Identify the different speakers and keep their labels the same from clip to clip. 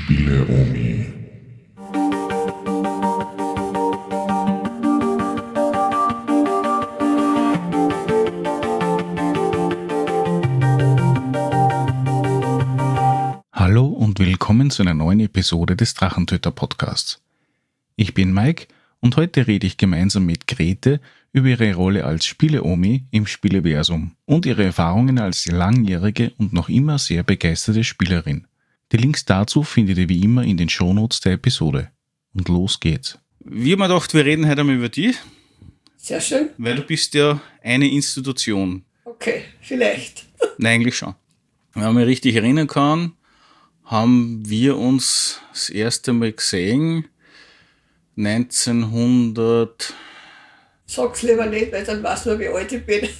Speaker 1: Spiele-Omi.
Speaker 2: Hallo und willkommen zu einer neuen Episode des Drachentöter-Podcasts. Ich bin Mike und heute rede ich gemeinsam mit Grete über ihre Rolle als Spiele-Omi im Spieleversum und ihre Erfahrungen als langjährige und noch immer sehr begeisterte Spielerin. Die Links dazu findet ihr wie immer in den Shownotes der Episode. Und los geht's. Wir haben gedacht, wir reden heute einmal über dich.
Speaker 3: Sehr schön.
Speaker 2: Weil du bist ja eine Institution.
Speaker 3: Okay, vielleicht.
Speaker 2: Nein, eigentlich schon. Wenn man mich richtig erinnern kann, haben wir uns das erste Mal gesehen 1900...
Speaker 3: Sag's lieber nicht, weil dann weißt du, wie alt ich bin.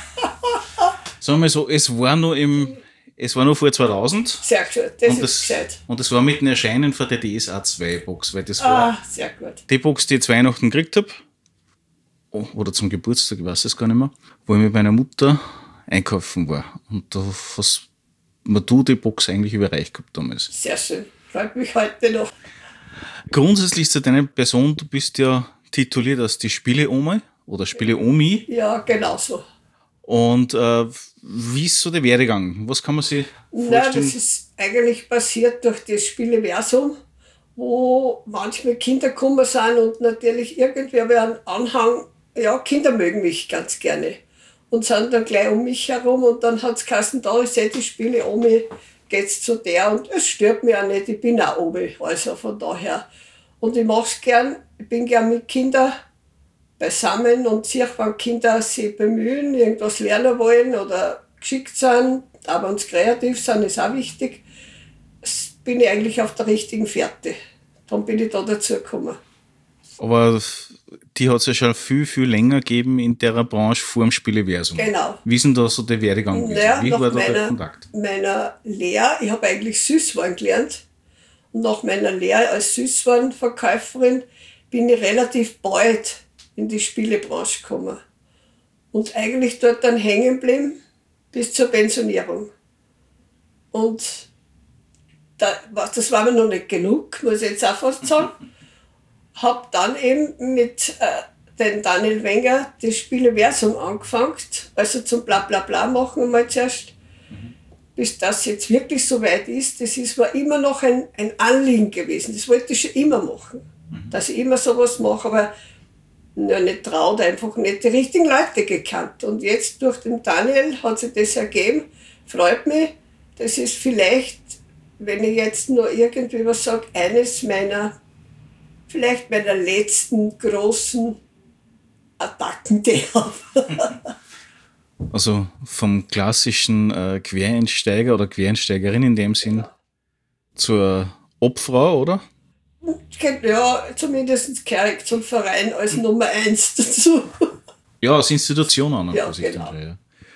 Speaker 2: Sagen wir so, es war noch vor 2000.
Speaker 3: Sehr gut, das ist gescheit.
Speaker 2: Und das war mit dem Erscheinen von der DSA 2 Box, weil das war
Speaker 3: sehr gut.
Speaker 2: die Box, die ich zu Weihnachten gekriegt habe. Oder zum Geburtstag, ich weiß es gar nicht mehr. Wo ich mit meiner Mutter einkaufen war. Und da hast du die Box eigentlich überreicht gehabt damals.
Speaker 3: Sehr schön, freut mich heute noch.
Speaker 2: Grundsätzlich zu deiner Person, du bist ja tituliert als die Spiele-Oma oder Spiele-Omi.
Speaker 3: Ja, genau so.
Speaker 2: Und wie ist so der Werdegang? Was kann man sich vorstellen?
Speaker 3: Das ist eigentlich passiert durch das Spieleversum, wo manchmal Kinder gekommen sind und natürlich irgendwer wie ein Anhang, ja, Kinder mögen mich ganz gerne und sind dann gleich um mich herum und dann hat es geheißen, da ist die Spiele-Omi, geht's zu der und es stört mich auch nicht, ich bin auch Omi, also von daher. Und ich mache es gern, ich bin gern mit Kindern beisammen und sehe, wenn Kinder sich bemühen, irgendwas lernen wollen oder geschickt sind, auch wenn sie kreativ sind, ist auch wichtig, bin ich eigentlich auf der richtigen Fährte. Darum bin ich da dazu gekommen.
Speaker 2: Aber die hat es ja schon viel, viel länger gegeben in der Branche vor dem Spieleversum.
Speaker 3: Genau.
Speaker 2: Wie ist denn da so der Werdegang gewesen?
Speaker 3: Naja,
Speaker 2: Wie war da der Kontakt?
Speaker 3: Meiner Lehre, ich habe eigentlich Süßwaren gelernt. Und nach meiner Lehre als Süßwarenverkäuferin bin ich relativ bald in die Spielebranche gekommen. Und eigentlich dort dann hängen geblieben bis zur Pensionierung. Und das war mir noch nicht genug, muss ich jetzt auch fast sagen. Habe dann eben mit den Daniel Wenger das Spieleversum angefangen, also zum Blablabla machen mal zuerst. Bis das jetzt wirklich so weit ist, war immer noch ein Anliegen gewesen. Das wollte ich schon immer machen. Dass ich immer sowas mache, aber nicht traut, einfach nicht die richtigen Leute gekannt. Und jetzt durch den Daniel hat sich das ergeben. Freut mich. Das ist vielleicht, wenn ich jetzt nur irgendwie was sage, eines meiner letzten großen Attacken, die ich habe.
Speaker 2: Also vom klassischen Quereinsteiger oder Quereinsteigerin in dem Sinn zur Obfrau, oder?
Speaker 3: Ja, zumindest gehöre ich zum Verein als Nummer 1 dazu.
Speaker 2: Ja, als Institution an.
Speaker 3: Ja, genau.
Speaker 2: Ja.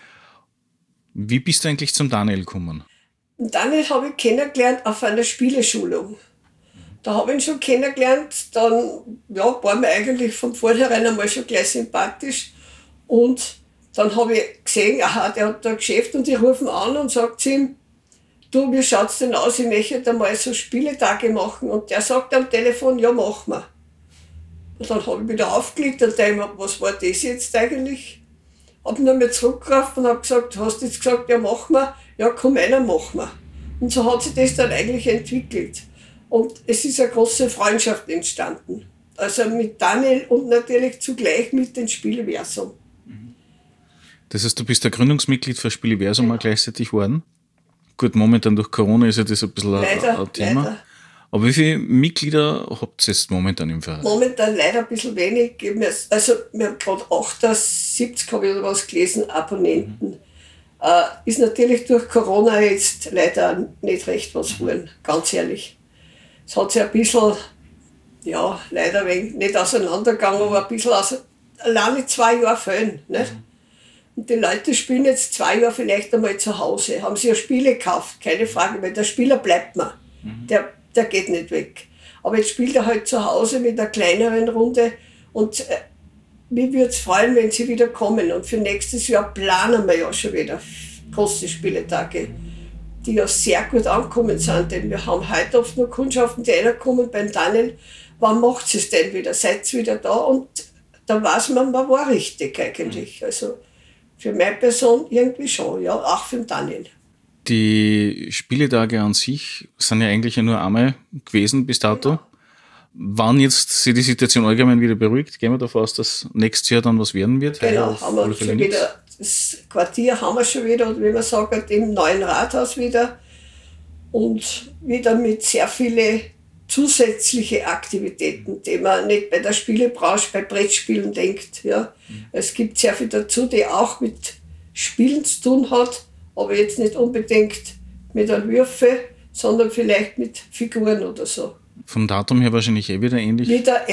Speaker 2: Wie bist du eigentlich zum Daniel gekommen?
Speaker 3: Daniel habe ich kennengelernt auf einer Spieleschulung. Da habe ich ihn schon kennengelernt, dann war mir eigentlich von vornherein einmal schon gleich sympathisch und dann habe ich gesehen, aha, der hat da ein Geschäft und ich rufe ihn an und sage zu ihm, du, wie schaut's denn aus, ich möchte da mal so Spieletage machen. Und der sagt am Telefon, ja, mach mal. Und dann habe ich wieder aufgelegt und dachte, was war das jetzt eigentlich? Habe ihn nochmal zurückgerufen und habe gesagt, hast du jetzt gesagt, ja, mach mal. Ja, komm einer, mach mal. Und so hat sich das dann eigentlich entwickelt. Und es ist eine große Freundschaft entstanden. Also mit Daniel und natürlich zugleich mit dem Spieleversum.
Speaker 2: Das heißt, du bist der Gründungsmitglied für Spieleversum auch gleichzeitig geworden? Gut, momentan durch Corona ist ja das ein bisschen ein Thema. Leider. Aber wie viele Mitglieder habt ihr jetzt momentan im Verein?
Speaker 3: Momentan leider ein bisschen wenig. Also wir haben gerade 78, habe ich oder was gelesen, Abonnenten. Ist natürlich durch Corona jetzt leider nicht recht was geworden, ganz ehrlich. Es hat sich ein bisschen, ja, leider nicht auseinandergegangen, aber ein bisschen alleine 2 Jahre fehlen. Nicht? Und die Leute spielen jetzt 2 Jahre vielleicht einmal zu Hause, haben sich ja Spiele gekauft, keine Frage, weil der Spieler bleibt mir. Der geht nicht weg. Aber jetzt spielt er halt zu Hause mit einer kleineren Runde und mich würde es freuen, wenn sie wieder kommen. Und für nächstes Jahr planen wir ja schon wieder große Spieletage. die ja sehr gut angekommen sind. Denn wir haben heute oft nur Kundschaften, die reinkommen beim Daniel. Wann macht es denn wieder? Seid ihr wieder da? Und da weiß man war richtig eigentlich. Also für meine Person irgendwie schon, ja, auch für den Daniel.
Speaker 2: Die Spieletage an sich sind ja eigentlich nur einmal gewesen bis dato.
Speaker 3: Genau.
Speaker 2: Wann jetzt sich die Situation allgemein wieder beruhigt, gehen wir davon aus, dass nächstes Jahr dann was werden wird?
Speaker 3: Genau, haben wir schon wieder, das Quartier haben wir schon wieder, und wie man sagt, im neuen Rathaus wieder. Und wieder mit sehr vielen zusätzlichen Aktivitäten, die man nicht bei der Spielebranche, bei Brettspielen denkt. Ja. Es gibt sehr viel dazu, die auch mit Spielen zu tun hat, aber jetzt nicht unbedingt mit einem Würfel, sondern vielleicht mit Figuren oder so.
Speaker 2: Vom Datum her wahrscheinlich wieder ähnlich.
Speaker 3: Wieder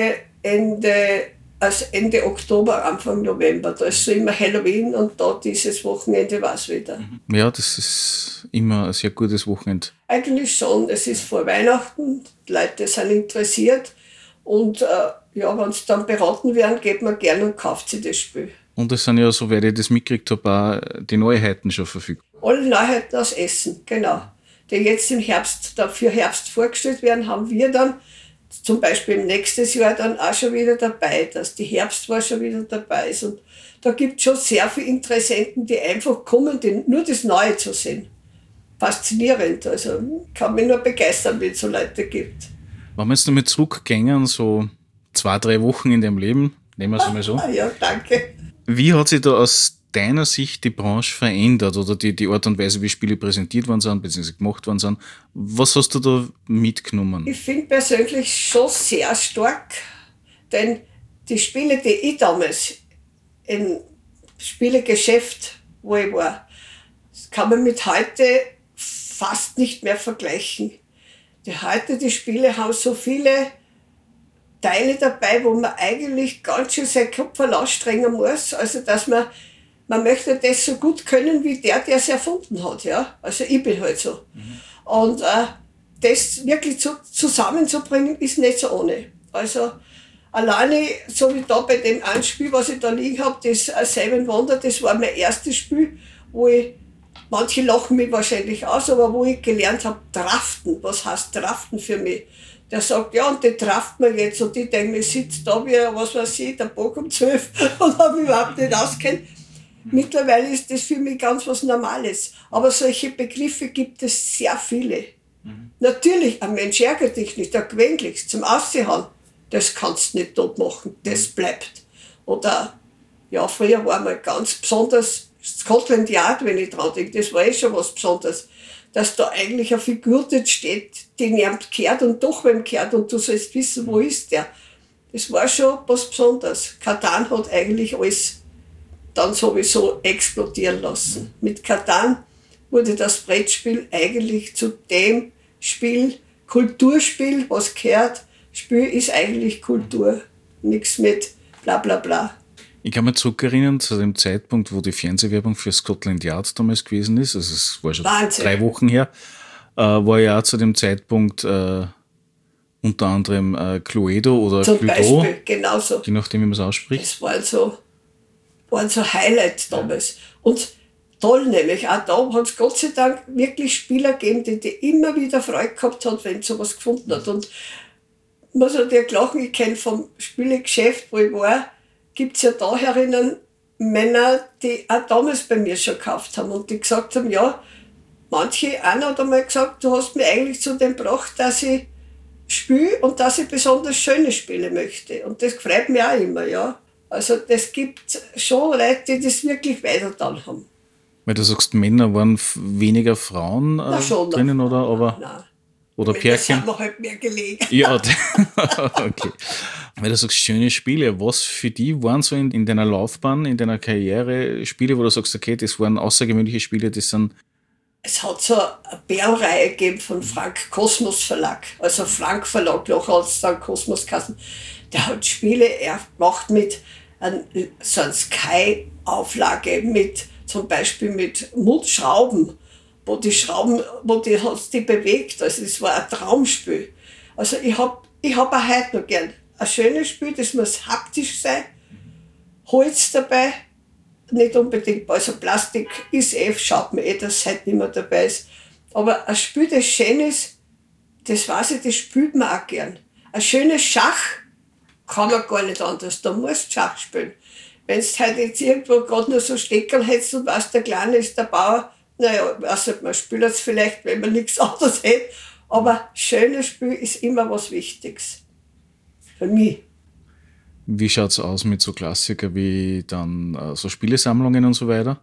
Speaker 3: Ende Oktober, Anfang November. Da ist so immer Halloween, und da dieses Wochenende war es wieder.
Speaker 2: Ja, das ist immer ein sehr gutes Wochenende.
Speaker 3: Eigentlich schon. Es ist vor Weihnachten, die Leute sind interessiert, und wenn sie dann beraten werden, geht man gerne und kauft sich das Spiel.
Speaker 2: Und es sind ja, soweit ich das mitgekriegt habe, auch die Neuheiten schon verfügbar.
Speaker 3: Alle Neuheiten aus Essen, genau. Die jetzt im Herbst, für Herbst vorgestellt werden, haben wir dann zum Beispiel im nächsten Jahr dann auch schon wieder dabei, dass die Herbstwahl schon wieder dabei ist. Und da gibt es schon sehr viele Interessenten, die einfach kommen, nur das Neue zu sehen. Faszinierend. Also kann mich nur begeistern, wenn es so Leute gibt.
Speaker 2: Wenn wir jetzt damit zurückgehen, so 2-3 Wochen in deinem Leben, nehmen wir es einmal so.
Speaker 3: Ja, danke.
Speaker 2: Wie hat sich da aus deiner Sicht die Branche verändert oder die Art und Weise, wie Spiele präsentiert worden sind, beziehungsweise gemacht worden sind? Was hast du da mitgenommen?
Speaker 3: Ich finde persönlich schon sehr stark, denn die Spiele, die ich damals im Spielegeschäft, wo ich war, das kann man mit heute fast nicht mehr vergleichen. Die Spiele haben so viele Teile dabei, wo man eigentlich ganz schön seinen Kopf anstrengen muss, also dass man möchte das so gut können wie der es erfunden hat. Ja? Also ich bin halt so. Und das wirklich zusammenzubringen, ist nicht so ohne. Also alleine, so wie da bei dem einen Spiel, was ich da liegen habe, das Seven Wonder, das war mein erstes Spiel, wo manche lachen mich wahrscheinlich aus, aber wo ich gelernt habe, Draften. Was heißt Draften für mich? Der sagt, ja, und die trafft man jetzt. Und ich denke, ich sitze da wie, was weiß ich, der Bock um 12 und habe mich überhaupt nicht auskennt. Mittlerweile ist das für mich ganz was Normales. Aber solche Begriffe gibt es sehr viele. Natürlich, ein Mensch ärgert dich nicht, der gewöhnlich zum Aussehen, das kannst du nicht tot machen, das bleibt. Oder, ja, früher war mal ganz besonders Scotland Yard, wenn ich dran denke, das war schon was Besonderes. Dass da eigentlich eine Figur dort steht, die niemand kehrt und doch wem kehrt, und du sollst wissen, wo ist der. Das war schon was Besonderes. Catan hat eigentlich alles dann sowieso explodieren lassen. Mit Catan wurde das Brettspiel eigentlich zu dem Spiel, Kulturspiel, was gehört. Spiel ist eigentlich Kultur, nichts mit bla bla bla.
Speaker 2: Ich kann mich zurückerinnern zu dem Zeitpunkt, wo die Fernsehwerbung für Scotland Yard damals gewesen ist, also es war schon
Speaker 3: Wahnsinn.
Speaker 2: 3 Wochen her, war ja auch zu dem Zeitpunkt unter anderem Cluedo oder
Speaker 3: Zum
Speaker 2: Cluedo,
Speaker 3: Beispiel, genauso.
Speaker 2: je nachdem, wie man es ausspricht.
Speaker 3: Das waren so Highlights damals. Und toll nämlich, auch da hat es Gott sei Dank wirklich Spieler gegeben, die immer wieder Freude gehabt hat, wenn sie sowas gefunden hat. Und ich muss natürlich lachen, ich kenne vom Spielegeschäft, wo ich war, gibt es ja da herinnen Männer, die auch damals bei mir schon gekauft haben und die gesagt haben, ja, einer hat einmal gesagt, du hast mich eigentlich zu dem gebracht, dass ich spiele und dass ich besonders schöne Spiele möchte. Und das freut mich auch immer, ja. Also das gibt schon Leute, die das wirklich weitergetan haben.
Speaker 2: Weil du sagst, Männer waren weniger Frauen
Speaker 3: schon
Speaker 2: drinnen,
Speaker 3: noch.
Speaker 2: oder? Aber,
Speaker 3: Nein.
Speaker 2: oder
Speaker 3: Das
Speaker 2: Pärchen?
Speaker 3: hat mir halt mehr gelegen.
Speaker 2: Ja, okay. Weil du sagst, schöne Spiele, was für die waren so in deiner Laufbahn, in deiner Karriere Spiele, wo du sagst, okay, das waren außergewöhnliche Spiele, das sind...
Speaker 3: Es hat so eine Bärenreihe gegeben von Frank Kosmos Verlag. Also Frank Verlag, nachher hat es dann Kosmos geheißen. Der hat Spiele gemacht mit so einer Sky-Auflage, zum Beispiel mit Schrauben, wo die hat's die bewegt. Also das war ein Traumspiel. Also ich hab auch heute noch gern ein schönes Spiel, das muss haptisch sein, Holz dabei, nicht unbedingt, also Plastik ist schaut man dass es heute nicht mehr dabei ist. Aber ein Spiel, das schön ist, das weiß ich, das spielt man auch gern. Ein schönes Schach kann man gar nicht anders. Da musst du Schach spielen. Wenn du halt jetzt irgendwo gerade nur so Steckerl hättest und weißt, der Kleine ist der Bauer, naja, also man spielt es vielleicht, wenn man nichts anderes hätte. Aber schönes Spiel ist immer was Wichtiges. Für mich.
Speaker 2: Wie schaut es aus mit so Klassikern wie dann so Spielesammlungen und so weiter?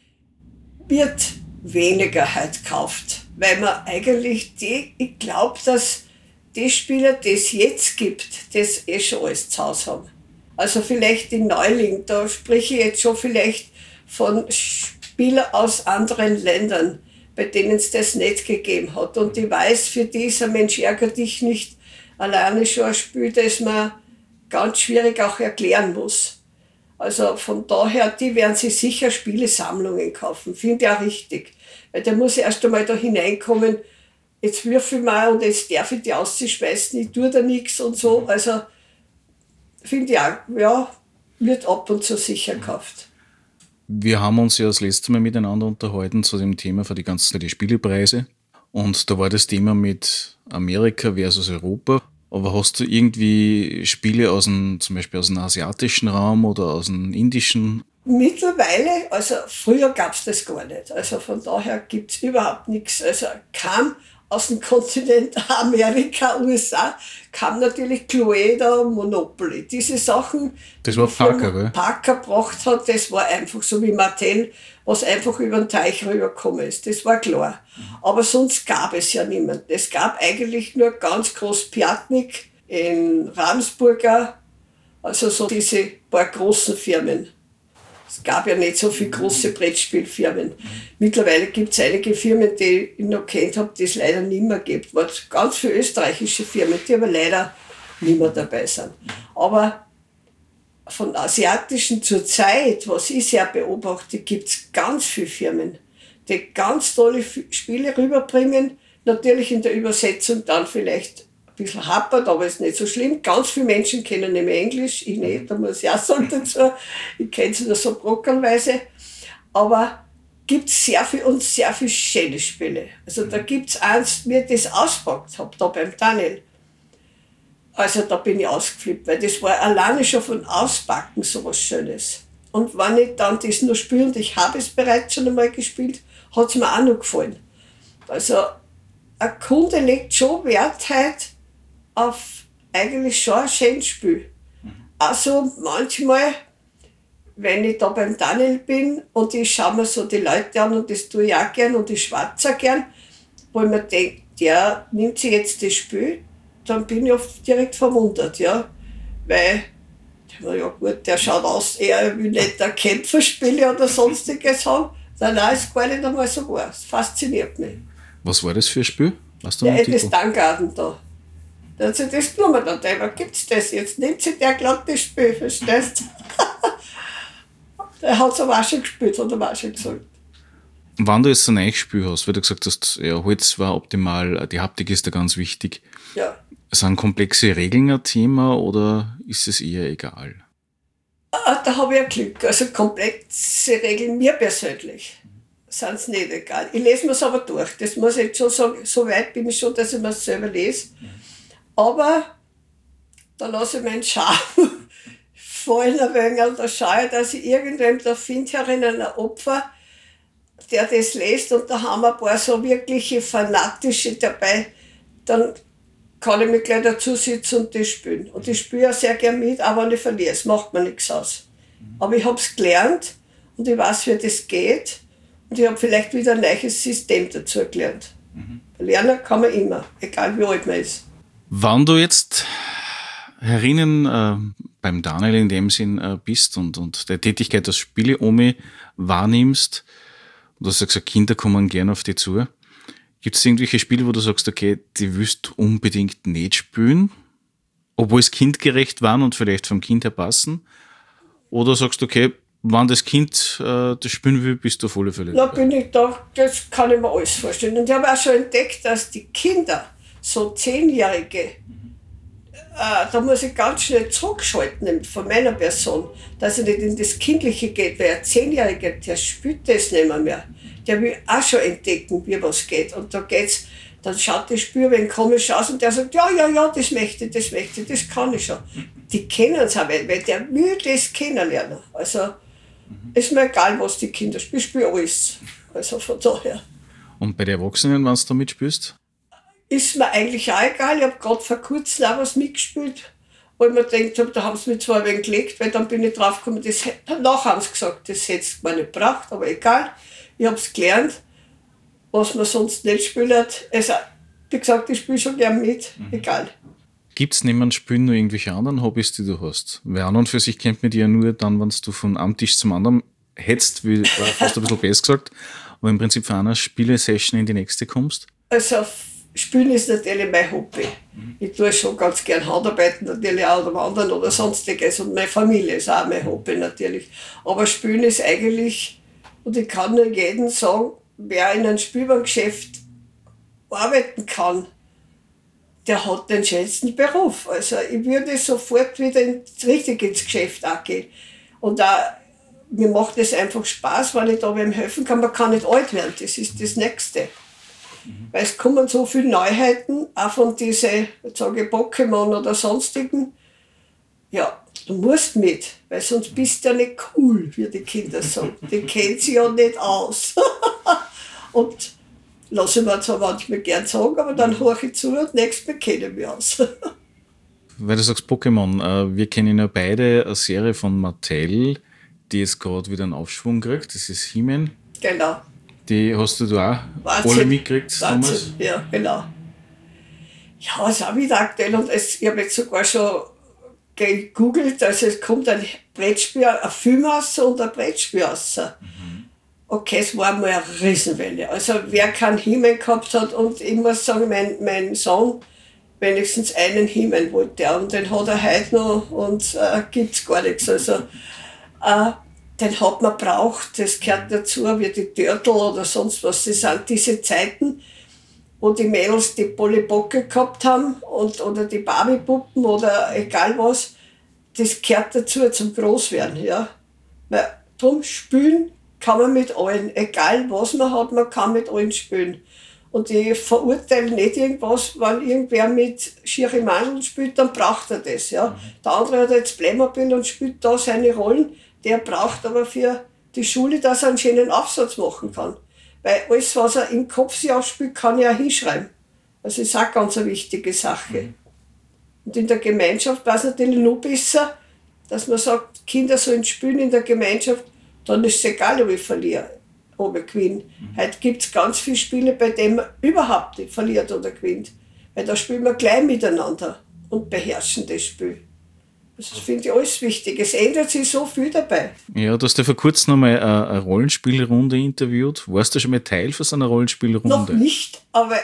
Speaker 3: Wird weniger halt gekauft, weil man eigentlich ich glaube, dass die Spieler, die es jetzt gibt, das schon alles zu Hause haben. Also vielleicht die Neuling, da spreche ich jetzt schon vielleicht von Spielern aus anderen Ländern, bei denen es das nicht gegeben hat. Und ich weiß, für die ist ein Mensch ärger dich nicht alleine schon ein Spiel, das man ganz schwierig auch erklären muss. Also von daher, die werden sich sicher Spielesammlungen kaufen. Finde ich auch richtig. Weil da muss ich erst einmal da hineinkommen, jetzt würfel ich mal und jetzt darf ich die ausschmeißen, ich tue da nichts und so. Also finde ich auch, ja, wird ab und zu sicher gekauft.
Speaker 2: Wir haben uns ja das letzte Mal miteinander unterhalten zu dem Thema für die Spielepreise. Und da war das Thema mit Amerika versus Europa. Aber hast du irgendwie Spiele zum Beispiel aus dem asiatischen Raum oder aus dem indischen?
Speaker 3: Mittlerweile, also früher gab es das gar nicht. Also von daher gibt es überhaupt nichts. Also kam aus dem Kontinent Amerika, USA, kam natürlich Cluedo, Monopoly. Diese Sachen,
Speaker 2: das war Parker, gell?
Speaker 3: Parker gebracht hat, das war einfach so wie Martel, was einfach über den Teich rübergekommen ist. Das war klar. Aber sonst gab es ja niemanden. Es gab eigentlich nur ganz groß Piatnik in Ravensburger, also so diese paar großen Firmen. Es gab ja nicht so viele große Brettspielfirmen. Mittlerweile gibt es einige Firmen, die ich noch kennt habe, die es leider nicht mehr gibt. Ganz viele österreichische Firmen, die aber leider nicht mehr dabei sind. Aber von asiatischen zur Zeit, was ich sehr beobachte, gibt es ganz viele Firmen, die ganz tolle Spiele rüberbringen. Natürlich in der Übersetzung dann vielleicht ein bisschen hapert, aber ist nicht so schlimm. Ganz viele Menschen kennen nämlich Englisch, ich nicht, da muss ich auch sagen dazu. Ich kenne es nur so brockelweise. Aber gibt es sehr viel und sehr viele schöne Spiele. Also da gibt es eins, mir das ausgepackt habe, da beim Daniel. Also da bin ich ausgeflippt, weil das war alleine schon von Auspacken so was Schönes. Und wenn ich dann das nur spiele, und ich habe es bereits schon einmal gespielt, hat es mir auch noch gefallen. Also ein Kunde legt schon Wert heute auf eigentlich schon ein schönes Spiel. Also manchmal, wenn ich da beim Daniel bin und ich schaue mir so die Leute an und das tue ich auch gern und ich schwatze auch gern, wo ich mir denke, der nimmt sich jetzt das Spiel, dann bin ich oft direkt verwundert, ja. Weil, ja gut, der schaut aus, er will nicht ein Kämpferspiele oder sonstiges haben. Nein, ist gar nicht einmal so wahr. Das fasziniert mich.
Speaker 2: Was war das für ein Spiel? Weißt du
Speaker 3: Der das Tangarten da. Da hat sich das genommen, dann denkt man, gibt's das jetzt? Nimmt sich der glatt das Spiel, verstehst du? Der hat es aber auch schon gespielt, hat er auch schon gesagt.
Speaker 2: Wenn du jetzt ein neues Spiel hast, weil du gesagt hast, ja, Holz war optimal, die Haptik ist da ganz wichtig.
Speaker 3: Ja.
Speaker 2: Sind komplexe Regeln ein Thema oder ist es eher egal?
Speaker 3: Da habe ich ein Glück. Also komplexe Regeln mir persönlich sind es nicht egal. Ich lese mir es aber durch. Das muss ich jetzt schon sagen, so weit bin ich schon, dass ich mir es selber lese. Aber da lasse ich meinen Charme fallen ein wenig und da schaue ich, dass ich irgendwann da finde herinnen ein Opfer, der das liest und da haben ein paar so wirkliche Fanatische dabei, dann kann ich mich gleich dazu sitzen und das spielen. Und ich spiele auch sehr gern mit, auch wenn ich verliere, es macht mir nichts aus. Aber ich habe es gelernt und ich weiß, wie das geht und ich habe vielleicht wieder ein neues System dazu gelernt. Lernen kann man immer, egal wie alt man ist.
Speaker 2: Wann du jetzt herinnen beim Daniel in dem Sinn bist und der Tätigkeit als Spiele-Omi wahrnimmst, du hast ja gesagt, Kinder kommen gerne auf dich zu. Gibt es irgendwelche Spiele, wo du sagst, okay, die willst du unbedingt nicht spielen, obwohl es kindgerecht waren und vielleicht vom Kind her passen? Oder sagst du, okay, wenn das Kind das spielen will, bist du auf alle Fälle?
Speaker 3: Da bin ich da, das kann ich mir alles vorstellen. Und ich habe auch schon entdeckt, dass die Kinder, so 10-Jährige, da muss ich ganz schnell zurückschalten von meiner Person, dass er nicht in das Kindliche geht, weil ein 10-Jähriger, der spielt das nicht mehr. der will auch schon entdecken, wie was geht. Und da geht's, dann schaut das Spiel ein komisch aus und der sagt, ja, das möchte ich, das kann ich schon. Die kennen es auch, weil der will das kennenlernen. Also ist mir egal, was die Kinder spielen, ich spiele alles. Also von daher.
Speaker 2: Und bei den Erwachsenen, wenn du da mitspielst?
Speaker 3: Ist mir eigentlich auch egal. Ich habe gerade vor kurzem auch was mitgespielt, wo ich mir gedacht habe, da haben sie mich zwar ein wenig gelegt, weil dann bin ich drauf gekommen, danach haben sie gesagt, das hättest du mir nicht gebraucht, aber egal. Ich habe es gelernt, was man sonst nicht spielt. Also, wie gesagt, ich spiele schon gern mit, egal.
Speaker 2: Gibt es neben dem Spielen noch irgendwelche anderen Hobbys, die du hast? Weil an und für sich kennt man die ja nur dann, wenn du von einem Tisch zum anderen hetzt, wie war fast ein bisschen besser gesagt, aber im Prinzip von einer Spielesession in die nächste kommst?
Speaker 3: Also Spielen ist natürlich mein Hobby. Ich tue schon ganz gern Handarbeiten natürlich auch oder Wandern oder sonstiges und meine Familie ist auch mein Hobby natürlich. Aber Spielen ist eigentlich, und ich kann nur jedem sagen, wer in einem Spielwarengeschäft arbeiten kann, der hat den schönsten Beruf. Also ich würde sofort wieder richtig ins Geschäft auch gehen. Und auch, mir macht es einfach Spaß, weil ich da wem helfen kann. Man kann nicht alt werden, das ist das Nächste. Weil es kommen so viele Neuheiten, auch von diesen, jetzt sage ich Pokémon oder sonstigen. Ja, du musst mit, weil sonst bist du ja nicht cool, wie die Kinder sagen. Die kennen sich ja nicht aus. Und lasse ich mir zwar manchmal gern sagen, aber dann höre ich zu und nächstes Mal kenne ich mich aus.
Speaker 2: Weil du sagst Pokémon, wir kennen ja beide eine Serie von Mattel, die jetzt gerade wieder einen Aufschwung kriegt, das ist He-Man.
Speaker 3: Genau.
Speaker 2: Die hast du da auch
Speaker 3: Wahnsinn.
Speaker 2: alle mitgekriegt damals?
Speaker 3: Ja, genau. Ja, es ist auch wieder aktuell und ich habe jetzt sogar schon gegoogelt, also es kommt ein Brettspiel, ein Film raus und ein Brettspiel raus. Okay, es war mal eine Riesenwelle. Also wer keinen He-Man gehabt hat, und ich muss sagen, mein Sohn wenigstens einen He-Man wollte und den hat er heute noch und gibt's gar nichts. Also den hat man braucht, das gehört dazu, wie die Turtle oder sonst was. Das sind diese Zeiten, wo die Mädels die Polly Pocket gehabt haben oder die Barbie-Puppen oder egal was. Das gehört dazu zum Großwerden. Ja. Weil drum spielen kann man mit allen, egal was man hat, man kann mit allen spielen. Und ich verurteile nicht irgendwas, wenn irgendwer mit schieren Mandeln spielt, dann braucht er das. Ja. Der andere hat jetzt Playmobil und spielt da seine Rollen. Der braucht aber für die Schule, dass er einen schönen Aufsatz machen kann. Weil alles, was er im Kopf sich aufspielt, kann er auch hinschreiben. Das ist auch ganz eine wichtige Sache. Und in der Gemeinschaft war es natürlich noch besser, dass man sagt, Kinder sollen spielen in der Gemeinschaft, dann ist es egal, ob ich verliere, ob ich gewinne. Heute gibt es ganz viele Spiele, bei denen man überhaupt nicht verliert oder gewinnt. Weil da spielen wir gleich miteinander und beherrschen das Spiel. Das finde ich alles wichtig. Es ändert sich so viel dabei.
Speaker 2: Ja, du hast ja vor kurzem noch mal eine Rollenspielrunde interviewt. Warst du schon mal Teil von so einer Rollenspielrunde?
Speaker 3: Noch nicht, aber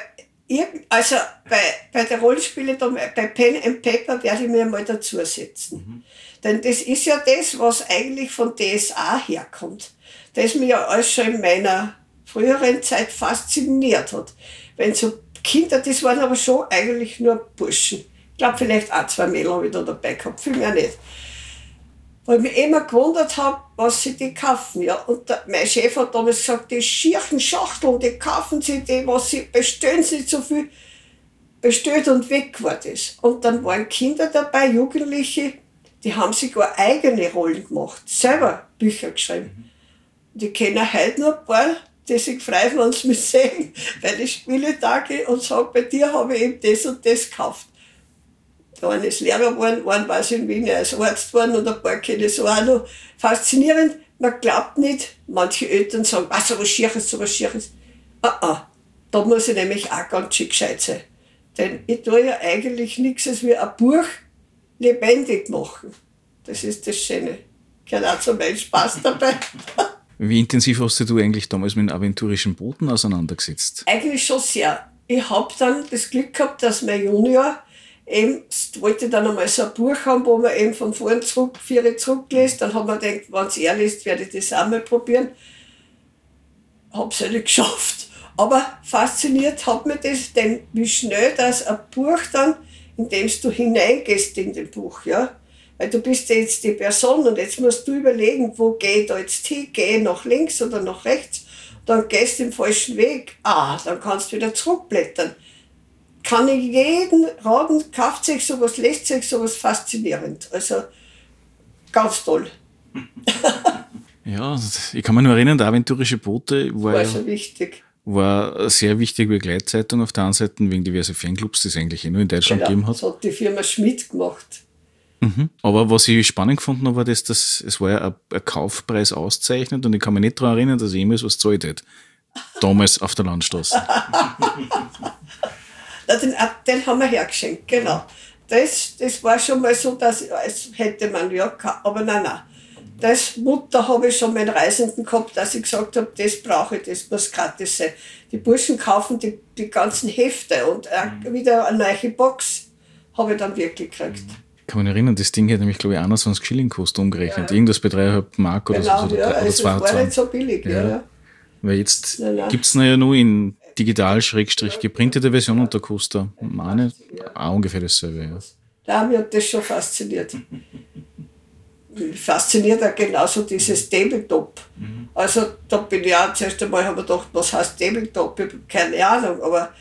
Speaker 3: also bei der Rollenspiele, bei Pen and Paper werde ich mir mal dazusetzen. Denn das ist ja das, was eigentlich von DSA herkommt. Das mich ja alles schon in meiner früheren Zeit fasziniert hat. Wenn so Kinder, das waren aber schon eigentlich nur Burschen. Ich glaube, vielleicht auch 2 Mädel habe ich da dabei gehabt, viel mehr nicht. Weil ich mich immer gewundert habe, was sie die kaufen. Ja. Und mein Chef hat damals gesagt, die schieren Schachteln, die kaufen sie, die, was sie bestellen, sie zu viel bestellt und weg war das. Und dann waren Kinder dabei, Jugendliche, die haben sogar eigene Rollen gemacht, selber Bücher geschrieben. Und ich kenne heute noch ein paar, die sich freuen, wenn sie mich sehen, weil ich spiele Tage und sage, bei dir habe ich eben das und das gekauft. Der eine ist Lehrer geworden, einen weiß ich in Wien, er ist Arzt geworden und ein paar kenne ich so auch noch. Faszinierend, man glaubt nicht, manche Eltern sagen, so was Schieres, so was Schieres. Da muss ich nämlich auch ganz schön gescheit sein. Denn ich tue ja eigentlich nichts als wie ein Buch lebendig machen. Das ist das Schöne. Gehört auch zu meinem Spaß dabei.
Speaker 2: Wie intensiv hast du eigentlich damals mit den aventurischen Booten auseinandergesetzt?
Speaker 3: Eigentlich schon sehr. Ich habe dann das Glück gehabt, dass mein Junior eben wollte dann einmal so ein Buch haben, wo man eben von vorn zurückliest. Dann hat man gedacht, wenn es er liest, werde ich das auch mal probieren. Habe es ja nicht geschafft. Aber fasziniert hat mich das, denn wie schnell das ein Buch dann, in dem du hineingehst in den Buch, ja. Weil du bist ja jetzt die Person und jetzt musst du überlegen, wo gehe ich da jetzt hin, gehe ich nach links oder nach rechts. dann gehst du den falschen Weg, dann kannst du wieder zurückblättern. Kann ich jeden raten, kauft euch sowas, lest euch sowas, faszinierend. Also ganz toll.
Speaker 2: Ja, ich kann mich nur erinnern, der aventurische Bote
Speaker 3: war schon wichtig.
Speaker 2: War eine sehr wichtige Begleitzeitung auf der einen Seite, wegen diverser Fanclubs, die es eigentlich nur in Deutschland gegeben hat.
Speaker 3: Das hat die Firma Schmidt gemacht.
Speaker 2: Aber was ich spannend gefunden habe, war, dass es war ja ein Kaufpreis auszeichnet und ich kann mich nicht daran erinnern, dass ich jemals was gezahlt hätte. Damals auf der Landstraße.
Speaker 3: Den haben wir hergeschenkt, genau. Das war schon mal so, dass hätte man ja gehabt, aber nein. Das Mutter habe ich schon meinen Reisenden gehabt, dass ich gesagt habe, das brauche ich, das muss gratis sein. Die Burschen kaufen die ganzen Hefte und wieder eine neue Box habe ich dann wirklich gekriegt.
Speaker 2: Ich kann mich erinnern, das Ding hätte nämlich, glaube ich, 21 Schilling gekostet, umgerechnet. Ja. Irgendwas bei 3,5 Mark oder
Speaker 3: genau,
Speaker 2: so.
Speaker 3: Ja,
Speaker 2: oder
Speaker 3: also es war nicht so billig. Ja.
Speaker 2: Weil jetzt gibt es ja nur in digital-geprintete Version und da kostet meine auch ungefähr dasselbe. Ja.
Speaker 3: Da mich hat das schon fasziniert. Fasziniert auch genauso dieses Tabletop. Also da bin ich auch zuerst einmal, habe ich gedacht, was heißt Tabletop? Ich habe keine Ahnung, aber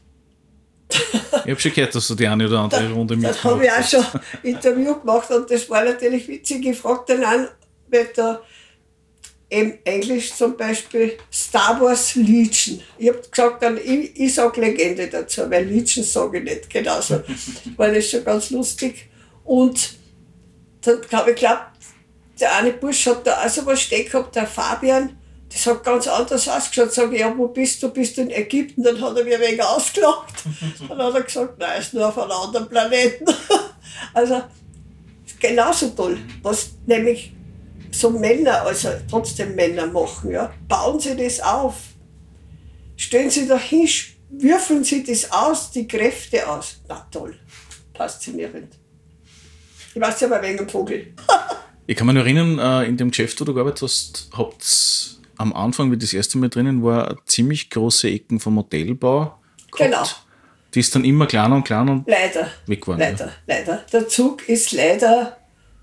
Speaker 2: ich habe schon gehört, dass du die eine oder andere Runde mitmachst.
Speaker 3: Da habe ich auch schon Interview gemacht und das war natürlich witzig. Ich fragte dann an, weil da im Englisch zum Beispiel Star Wars Legion. Ich habe gesagt, dann, ich sage Legende dazu, weil Legion sage ich nicht genauso. War das schon ganz lustig. Und dann habe ich geglaubt, der eine Bursch hat da auch so was stehen gehabt, der Fabian, das hat ganz anders ausgeschaut. Sag ich, ja, wo bist du? Bist du in Ägypten? Dann hat er mir wegen ausgelacht. Dann hat er gesagt, nein, ist nur auf einem anderen Planeten. Also, genauso toll, was nämlich so Männer, also trotzdem Männer machen, ja. Bauen sie das auf. Stellen sie da hin, würfeln sie das aus, die Kräfte aus. Na toll, faszinierend. Ich weiß ja aber wegen dem Vogel.
Speaker 2: Ich kann mich noch erinnern, in dem Geschäft, wo du gearbeitet hast, habt ihr am Anfang, wie das erste Mal drinnen war, eine ziemlich große Ecken vom Modellbau gehabt.
Speaker 3: Genau.
Speaker 2: Die ist dann immer kleiner und kleiner und
Speaker 3: leider,
Speaker 2: weg geworden.
Speaker 3: Leider. Der Zug ist leider,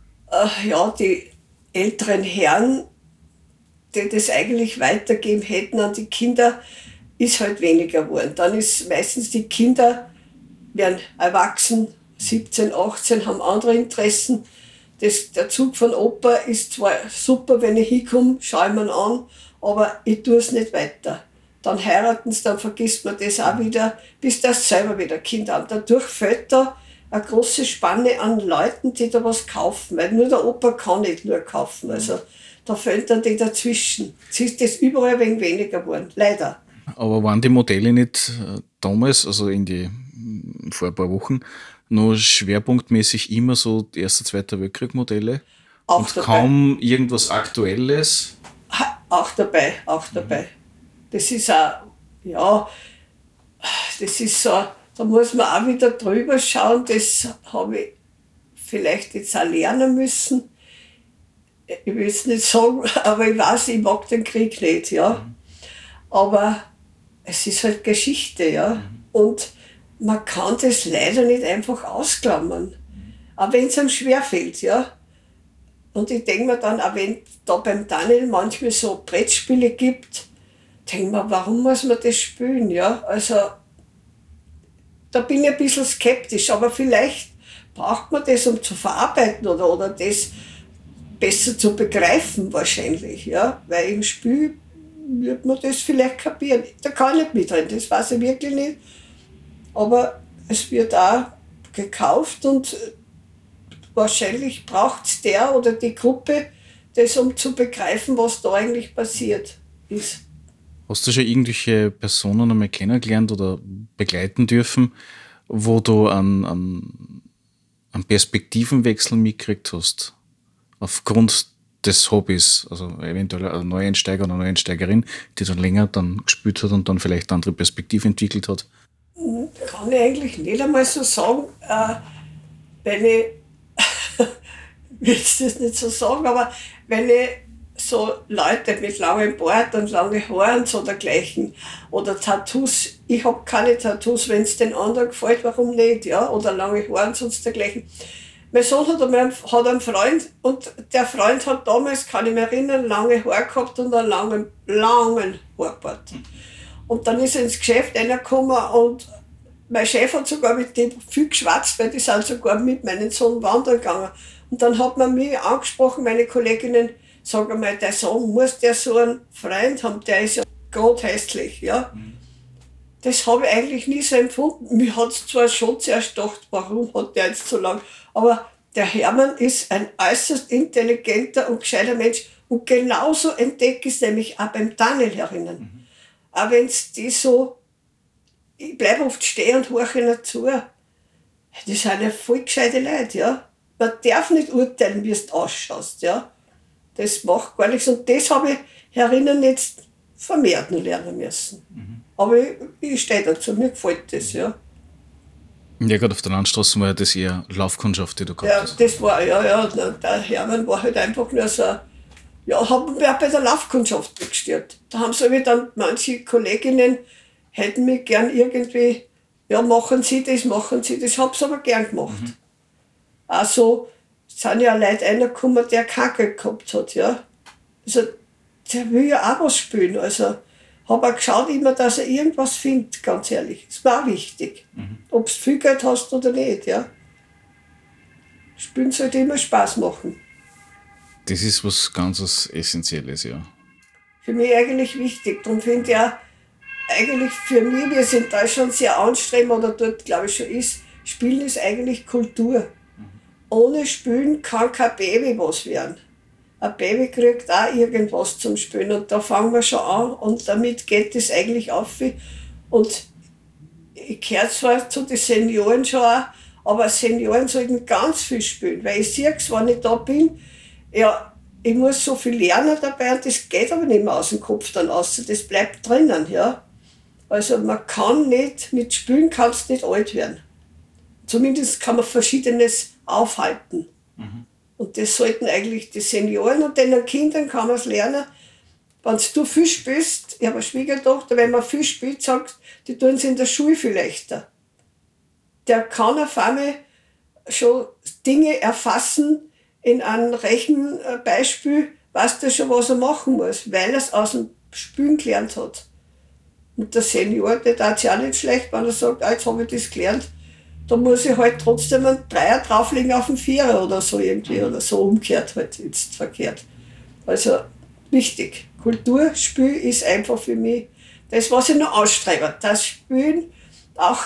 Speaker 3: die älteren Herren, die das eigentlich weitergeben hätten an die Kinder, ist halt weniger geworden. Dann ist meistens die Kinder, werden erwachsen, 17, 18, haben andere Interessen. Der Zug von Opa ist zwar super, wenn ich hinkomme, schaue ich mir an, aber ich tue es nicht weiter. Dann heiraten sie, dann vergisst man das auch wieder, bis das selber wieder Kinder haben. Dadurch fällt da eine große Spanne an Leuten, die da was kaufen, weil nur der Opa kann nicht nur kaufen. Also da fällt dann die dazwischen. Jetzt ist das überall ein wenig weniger geworden, leider.
Speaker 2: Aber waren die Modelle nicht damals, also vor ein paar Wochen, noch schwerpunktmäßig immer so Erster, Zweiter Weltkrieg-Modelle?
Speaker 3: Auch
Speaker 2: und
Speaker 3: dabei.
Speaker 2: Kaum irgendwas Aktuelles?
Speaker 3: Auch dabei. Das ist auch, das ist so, da muss man auch wieder drüber schauen, das habe ich vielleicht jetzt auch lernen müssen. Ich will es nicht sagen, aber ich weiß, ich mag den Krieg nicht, ja. Aber es ist halt Geschichte, ja. Und man kann das leider nicht einfach ausklammern. Auch wenn es einem schwerfällt, ja. Und ich denke mir dann, auch wenn da beim Daniel manchmal so Brettspiele gibt, denke mir, warum muss man das spielen, ja. Also, da bin ich ein bisschen skeptisch, aber vielleicht braucht man das, um zu verarbeiten oder das besser zu begreifen wahrscheinlich, ja. Weil im Spiel wird man das vielleicht kapieren. Da kann ich nicht mitreden, das weiß ich wirklich nicht. Aber es wird auch gekauft und wahrscheinlich braucht es der oder die Gruppe das, um zu begreifen, was da eigentlich passiert ist.
Speaker 2: Hast du schon irgendwelche Personen einmal kennengelernt oder begleiten dürfen, wo du einen Perspektivenwechsel mitgekriegt hast? Aufgrund des Hobbys, also eventuell ein Neueinsteiger oder eine Neueinsteigerin, die dann länger dann gespielt hat und dann vielleicht eine andere Perspektive entwickelt hat?
Speaker 3: Kann ich eigentlich nicht einmal so sagen, wenn ich, will ich das nicht so sagen, aber wenn ich so Leute mit langem Bart und langen Haaren und so dergleichen oder Tattoos, ich habe keine Tattoos, wenn es den anderen gefällt, warum nicht, ja, oder lange Haare und sonst dergleichen. Mein Sohn hat einen Freund und der Freund hat damals, kann ich mich erinnern, lange Haare gehabt und einen langen Haarbart. Und dann ist er ins Geschäft reingekommen und mein Chef hat sogar mit dem viel geschwatzt, weil die sind sogar mit meinem Sohn wandern gegangen. Und dann hat man mich angesprochen, meine Kolleginnen, sag einmal, der Sohn, muss der so einen Freund haben, der ist ja gerade hässlich, ja. Das habe ich eigentlich nie so empfunden. Mir hat es zwar schon zuerst gedacht, warum hat der jetzt so lang, aber der Hermann ist ein äußerst intelligenter und gescheiter Mensch und genauso entdecke ich es nämlich auch beim Daniel herinnen. Auch wenn es die so, ich bleibe oft stehen und horche ihnen zu. Das sind ja voll gescheite Leute, ja. Man darf nicht urteilen, wie du ausschaust, ja. Das macht gar nichts. Und das habe ich herinnen jetzt vermehrt noch lernen müssen. Aber ich stehe dazu, mir gefällt das, ja.
Speaker 2: Ja, gerade auf der Landstraße war ja das eher Laufkundschaft, die du gehabt hast.
Speaker 3: Ja, das war, ja, der Hermann war halt einfach nur so, ja, haben wir auch bei der Laufkundschaft gestört. Da haben sie dann manche Kolleginnen, hätten mich gern irgendwie, ja, machen Sie das, habe es aber gern gemacht. Also sind ja Leute reingekommen, der kein Geld gehabt hat, ja. Also, der will ja auch was spielen, also habe auch geschaut immer, dass er irgendwas findet, ganz ehrlich. Das war auch wichtig. Ob du viel Geld hast oder nicht, ja. Spielen sollte immer Spaß machen.
Speaker 2: Das ist was ganz Essentielles, ja.
Speaker 3: Für mich eigentlich wichtig. Darum finde ich auch, eigentlich für mich, wir sind in Deutschland sehr anstreben, oder dort glaube ich schon ist, Spielen ist eigentlich Kultur. Ohne Spielen kann kein Baby was werden. Ein Baby kriegt auch irgendwas zum Spielen und da fangen wir schon an und damit geht es eigentlich auf. Und ich gehöre zwar zu den Senioren schon auch, aber Senioren sollten ganz viel spielen, weil ich sehe es, wenn ich da bin, ja, ich muss so viel lernen dabei und das geht aber nicht mehr aus dem Kopf dann aus, das bleibt drinnen, ja. Also man kann nicht, mit Spielen kannst du nicht alt werden. Zumindest kann man Verschiedenes aufhalten. Und das sollten eigentlich die Senioren und den Kindern kann man es lernen. Wenn du viel spielst, ich habe eine Schwiegertochter, wenn man viel spielt, sagt, die tun es in der Schule viel leichter. Der kann auf einmal schon Dinge erfassen in einem Rechenbeispiel, weiß der schon, was er machen muss, weil er es aus dem Spielen gelernt hat. Und der Senior, der tat es ja auch nicht schlecht, wenn er sagt, jetzt habe ich das gelernt, da muss ich halt trotzdem einen Dreier drauflegen auf den Vierer oder so irgendwie, oder so umgekehrt halt, jetzt verkehrt. Also wichtig. Kulturspiel ist einfach für mich das, was ich noch ausstrebe. Das Spielen, auch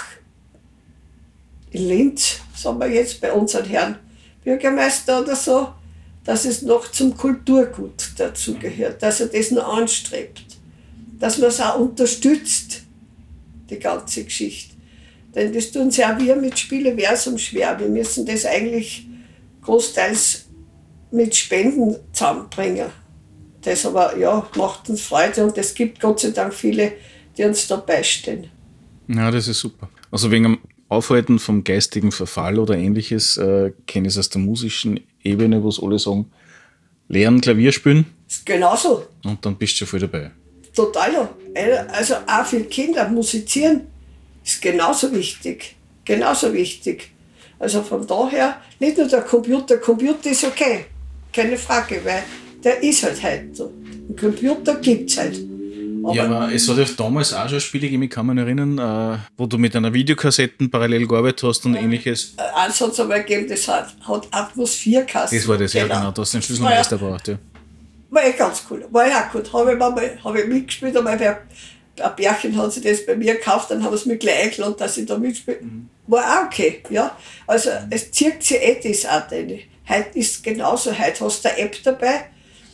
Speaker 3: in Linz, sagen wir jetzt bei unseren Herrn Bürgermeister oder so, dass es noch zum Kulturgut dazugehört, dass er das noch anstrebt, dass man es auch unterstützt, die ganze Geschichte. Denn das tun sie auch wir mit Spieleversum schwer. Wir müssen das eigentlich großteils mit Spenden zusammenbringen. Das aber, ja, macht uns Freude und es gibt Gott sei Dank viele, die uns da beistehen.
Speaker 2: Ja, das ist super. Also wegen dem Aufhalten vom geistigen Verfall oder ähnliches kenne ich es aus der musischen Ebene, wo es alle sagen, lernen Klavier spielen.
Speaker 3: Das ist genauso.
Speaker 2: Und dann bist du schon voll dabei.
Speaker 3: Total, ja. Also auch für Kinder musizieren ist genauso wichtig. Genauso wichtig. Also von daher, nicht nur der Computer ist okay, keine Frage, weil der ist halt heute so. Ein Computer gibt es halt.
Speaker 2: Ja, aber es hat ja damals auch schon Spiele gegeben, ich kann mich erinnern, wo du mit einer Videokassette parallel gearbeitet hast und ähnliches.
Speaker 3: Eins hat es einmal gegeben, das hat Atmosphärkasten.
Speaker 2: Das war das, ja genau, du hast den Schlüsselmeister gebraucht, ja.
Speaker 3: War ja ganz cool, war ja auch gut. Habe ich mitgespielt, aber ein Bärchen hat sich das bei mir gekauft, dann haben sie mich gleich eingeladen, dass ich da mitspiele. War auch okay, ja. Also es zieht sich das auch rein. Heute ist es genauso, heute hast du eine App dabei,